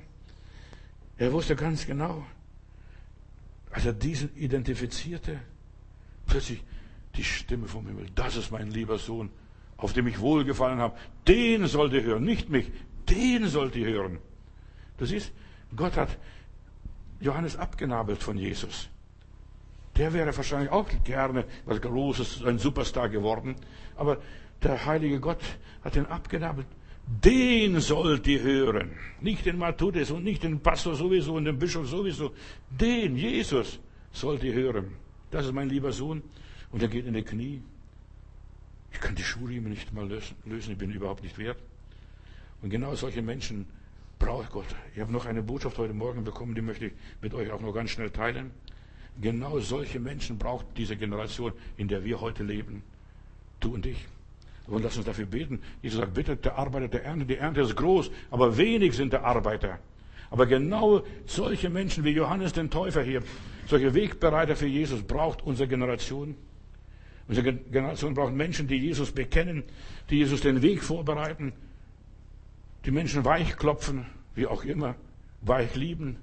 Er wusste ganz genau, als er diesen identifizierte, plötzlich die Stimme vom Himmel. Das ist mein lieber Sohn, auf dem ich wohlgefallen habe. Den sollt ihr hören, nicht mich. Den sollt ihr hören. Du siehst, Gott hat Johannes abgenabelt von Jesus. Der wäre wahrscheinlich auch gerne was Großes, ein Superstar geworden. Aber der heilige Gott hat ihn abgenabelt. Den sollt ihr hören. Nicht den Matthäus und nicht den Pastor sowieso und den Bischof sowieso. Den, Jesus, sollt ihr hören. Das ist mein lieber Sohn. Und er geht in die Knie. Ich kann die Schuhriemen nicht mal lösen, ich bin überhaupt nicht wert. Und genau solche Menschen braucht Gott. Ich habe noch eine Botschaft heute Morgen bekommen, die möchte ich mit euch auch noch ganz schnell teilen. Genau solche Menschen braucht diese Generation, in der wir heute leben. Du und ich. Und lass uns dafür beten. Jesus sagt, bitte, der Arbeiter der Ernte, die Ernte ist groß, aber wenig sind der Arbeiter. Aber genau solche Menschen wie Johannes den Täufer hier, solche Wegbereiter für Jesus braucht unsere Generation. Unsere Generation braucht Menschen, die Jesus bekennen, die Jesus den Weg vorbereiten, die Menschen weich klopfen, wie auch immer, weich lieben.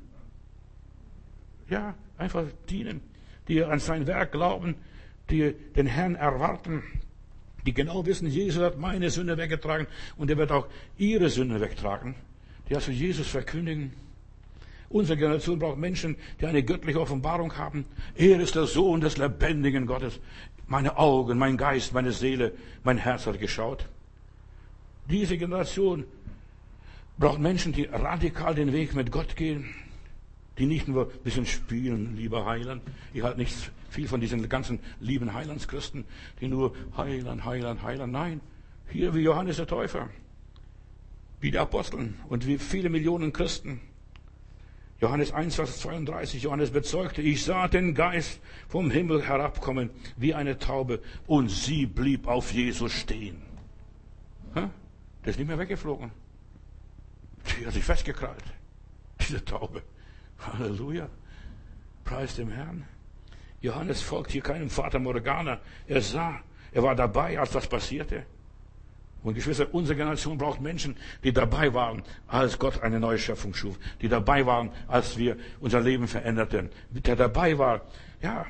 Ja, einfach dienen, die an sein Werk glauben, die den Herrn erwarten, die genau wissen, Jesus hat meine Sünde weggetragen und er wird auch ihre Sünde wegtragen, die also Jesus verkündigen. Unsere Generation braucht Menschen, die eine göttliche Offenbarung haben. Er ist der Sohn des lebendigen Gottes. Meine Augen, mein Geist, meine Seele, mein Herz hat geschaut. Diese Generation braucht Menschen, die radikal den Weg mit Gott gehen, die nicht nur ein bisschen spielen, lieber Heiland. Ich halte nicht viel von diesen ganzen lieben Heilandschristen, die nur Heiland, Heiland, Heiland. Nein, hier wie Johannes der Täufer, wie die Aposteln und wie viele Millionen Christen. Johannes 1, Vers 32, Johannes bezeugte, ich sah den Geist vom Himmel herabkommen wie eine Taube und sie blieb auf Jesus stehen. Der ist nicht mehr weggeflogen. Die hat sich festgekrallt, diese Taube. Halleluja. Preis dem Herrn. Johannes folgt hier keinem Vater Morgana. Er sah, er war dabei, als das passierte. Und Geschwister, unsere Generation braucht Menschen, die dabei waren, als Gott eine neue Schöpfung schuf. Die dabei waren, als wir unser Leben veränderten. Der dabei war, ja,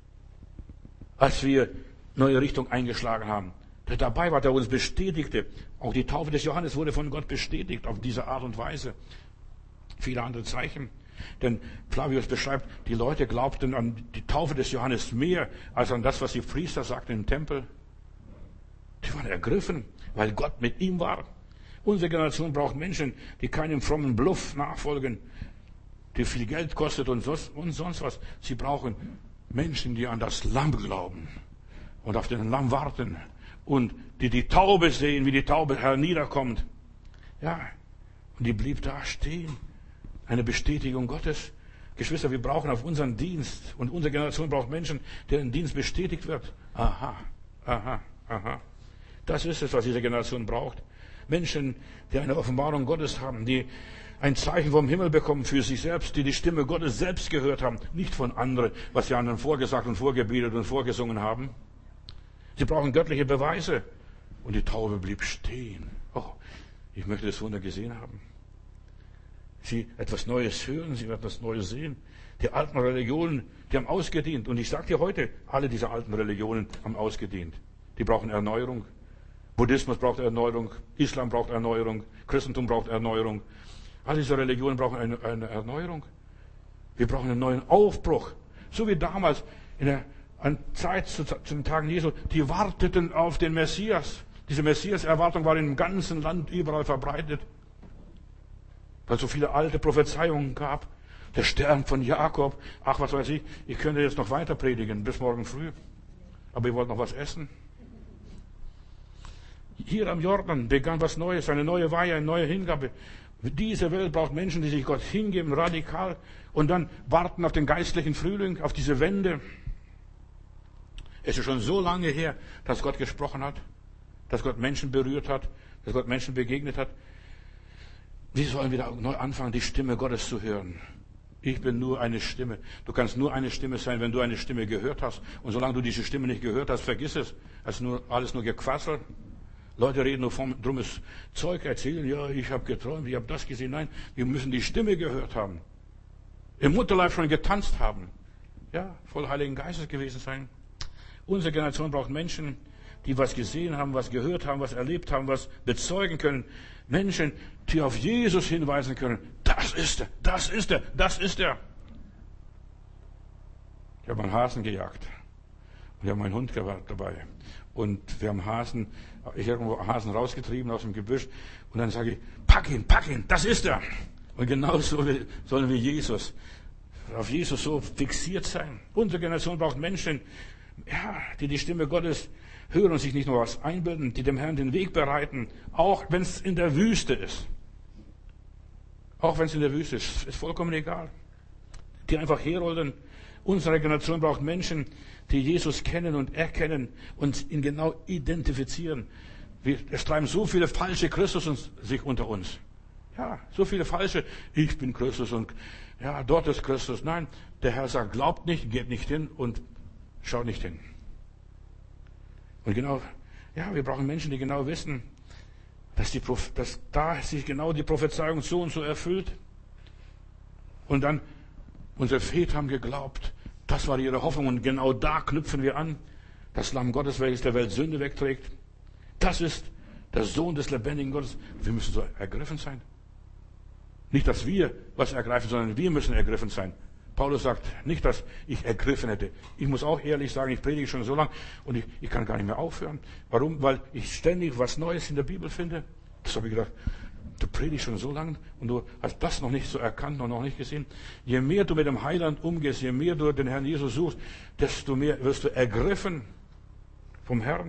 als wir neue Richtung eingeschlagen haben. Der dabei war, der uns bestätigte. Auch die Taufe des Johannes wurde von Gott bestätigt auf diese Art und Weise. Viele andere Zeichen. Denn Flavius beschreibt, die Leute glaubten an die Taufe des Johannes mehr als an das, was die Priester sagten im Tempel. Die waren ergriffen, weil Gott mit ihm war. Unsere Generation braucht Menschen, die keinem frommen Bluff nachfolgen, die viel Geld kostet und sonst was. Sie brauchen Menschen, die an das Lamm glauben und auf den Lamm warten und die die Taube sehen, wie die Taube herniederkommt. Ja, und die blieb da stehen. Eine Bestätigung Gottes. Geschwister, wir brauchen auf unseren Dienst und unsere Generation braucht Menschen, deren Dienst bestätigt wird. Aha, aha, aha. Das ist es, was diese Generation braucht. Menschen, die eine Offenbarung Gottes haben, die ein Zeichen vom Himmel bekommen für sich selbst, die die Stimme Gottes selbst gehört haben, nicht von anderen, was die anderen vorgesagt und vorgebetet und vorgesungen haben. Sie brauchen göttliche Beweise. Und die Taube blieb stehen. Oh, ich möchte das Wunder gesehen haben. Sie etwas Neues hören, sie etwas Neues sehen. Die alten Religionen, die haben ausgedient. Und ich sage dir heute, alle diese alten Religionen haben ausgedient. Die brauchen Erneuerung. Buddhismus braucht Erneuerung, Islam braucht Erneuerung, Christentum braucht Erneuerung. All diese Religionen brauchen eine Erneuerung. Wir brauchen einen neuen Aufbruch. So wie damals in der Zeit zu den Tagen Jesu, die warteten auf den Messias. Diese Messias-Erwartung war im ganzen Land überall verbreitet. Weil es so viele alte Prophezeiungen gab. Der Stern von Jakob. Ach, was weiß ich. Ich könnte jetzt noch weiter predigen bis morgen früh. Aber ihr wollt noch was essen. Hier am Jordan begann was Neues, eine neue Weihe, eine neue Hingabe. Diese Welt braucht Menschen, die sich Gott hingeben, radikal, und dann warten auf den geistlichen Frühling, auf diese Wende. Es ist schon so lange her, dass Gott gesprochen hat, dass Gott Menschen berührt hat, dass Gott Menschen begegnet hat. Wir sollen wieder neu anfangen, die Stimme Gottes zu hören. Ich bin nur eine Stimme. Du kannst nur eine Stimme sein, wenn du eine Stimme gehört hast. Und solange du diese Stimme nicht gehört hast, vergiss es. Es ist alles nur Gequassel. Leute reden nur vom dummes Zeug, erzählen, ja, ich habe geträumt, ich habe das gesehen. Nein, wir müssen die Stimme gehört haben. Im Mutterleib schon getanzt haben. Ja, voll Heiligen Geistes gewesen sein. Unsere Generation braucht Menschen, die was gesehen haben, was gehört haben, was erlebt haben, was bezeugen können. Menschen, die auf Jesus hinweisen können. Das ist er, das ist er, das ist er. Ich habe einen Hasen gejagt. Und wir haben einen Hund dabei. Und wir haben ich habe irgendwo Hasen rausgetrieben aus dem Gebüsch. Und dann sage ich, pack ihn, das ist er. Und genauso sollen wir Jesus, auf Jesus so fixiert sein. Unsere Generation braucht Menschen, ja, die die Stimme Gottes hören und sich nicht nur was einbilden, die dem Herrn den Weg bereiten, auch wenn es in der Wüste ist. Auch wenn es in der Wüste ist vollkommen egal. Die einfach herrollen. Unsere Generation braucht Menschen, die Jesus kennen und erkennen und ihn genau identifizieren. Es treiben so viele falsche Christus sich unter uns. Ja, so viele falsche. Ich bin Christus und ja, dort ist Christus. Nein, der Herr sagt, glaubt nicht, geht nicht hin und schaut nicht hin. Und genau, ja, wir brauchen Menschen, die genau wissen, dass da sich genau die Prophezeiung so und so erfüllt. Und dann, unsere Väter haben geglaubt, das war ihre Hoffnung und genau da knüpfen wir an. Das Lamm Gottes, welches der Welt Sünde wegträgt. Das ist der Sohn des lebendigen Gottes. Wir müssen so ergriffen sein. Nicht, dass wir was ergreifen, sondern wir müssen ergriffen sein. Paulus sagt nicht, dass ich ergriffen hätte. Ich muss auch ehrlich sagen, ich predige schon so lange und ich kann gar nicht mehr aufhören. Warum? Weil ich ständig was Neues in der Bibel finde. Das habe ich gedacht, du predigst schon so lange und du hast das noch nicht so erkannt und noch nicht gesehen. Je mehr du mit dem Heiland umgehst, je mehr du den Herrn Jesus suchst, desto mehr wirst du ergriffen vom Herrn.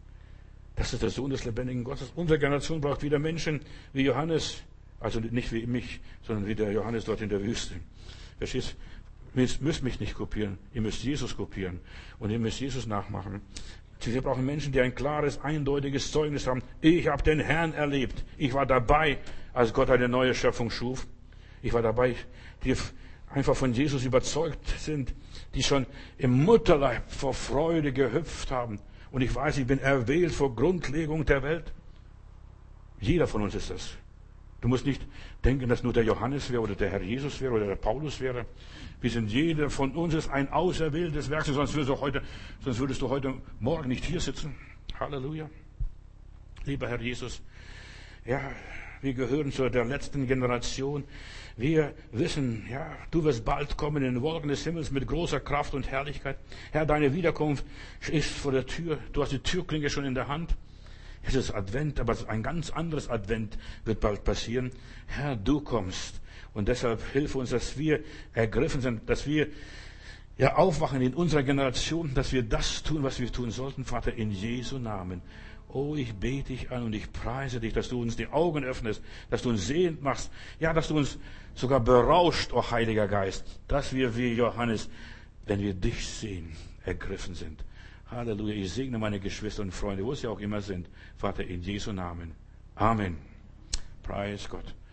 Das ist der Sohn des lebendigen Gottes. Unsere Generation braucht wieder Menschen wie Johannes, also nicht wie mich, sondern wie der Johannes dort in der Wüste. Verstehst? Ihr müsst mich nicht kopieren, ihr müsst Jesus kopieren und ihr müsst Jesus nachmachen. Wir brauchen Menschen, die ein klares, eindeutiges Zeugnis haben. Ich habe den Herrn erlebt. Ich war dabei, als Gott eine neue Schöpfung schuf. Ich war dabei, die einfach von Jesus überzeugt sind, die schon im Mutterleib vor Freude gehüpft haben. Und ich weiß, ich bin erwählt vor Grundlegung der Welt. Jeder von uns ist das. Du musst nicht denken, dass nur der Johannes wäre oder der Herr Jesus wäre oder der Paulus wäre. Wir sind jeder von uns ist ein auserwähltes Werk, sonst würdest du heute Morgen nicht hier sitzen. Halleluja. Lieber Herr Jesus, ja, wir gehören zu der letzten Generation. Wir wissen, ja, du wirst bald kommen in den Wolken des Himmels mit großer Kraft und Herrlichkeit. Herr, deine Wiederkunft ist vor der Tür. Du hast die Türklinke schon in der Hand. Es ist Advent, aber ein ganz anderes Advent wird bald passieren. Herr, du kommst. Und deshalb hilf uns, dass wir ergriffen sind, dass wir ja aufwachen in unserer Generation, dass wir das tun, was wir tun sollten, Vater, in Jesu Namen. Oh, ich bete dich an und ich preise dich, dass du uns die Augen öffnest, dass du uns sehend machst, ja, dass du uns sogar berauscht, oh Heiliger Geist, dass wir wie Johannes, wenn wir dich sehen, ergriffen sind. Halleluja, ich segne meine Geschwister und Freunde, wo sie auch immer sind, Vater, in Jesu Namen. Amen. Preis Gott.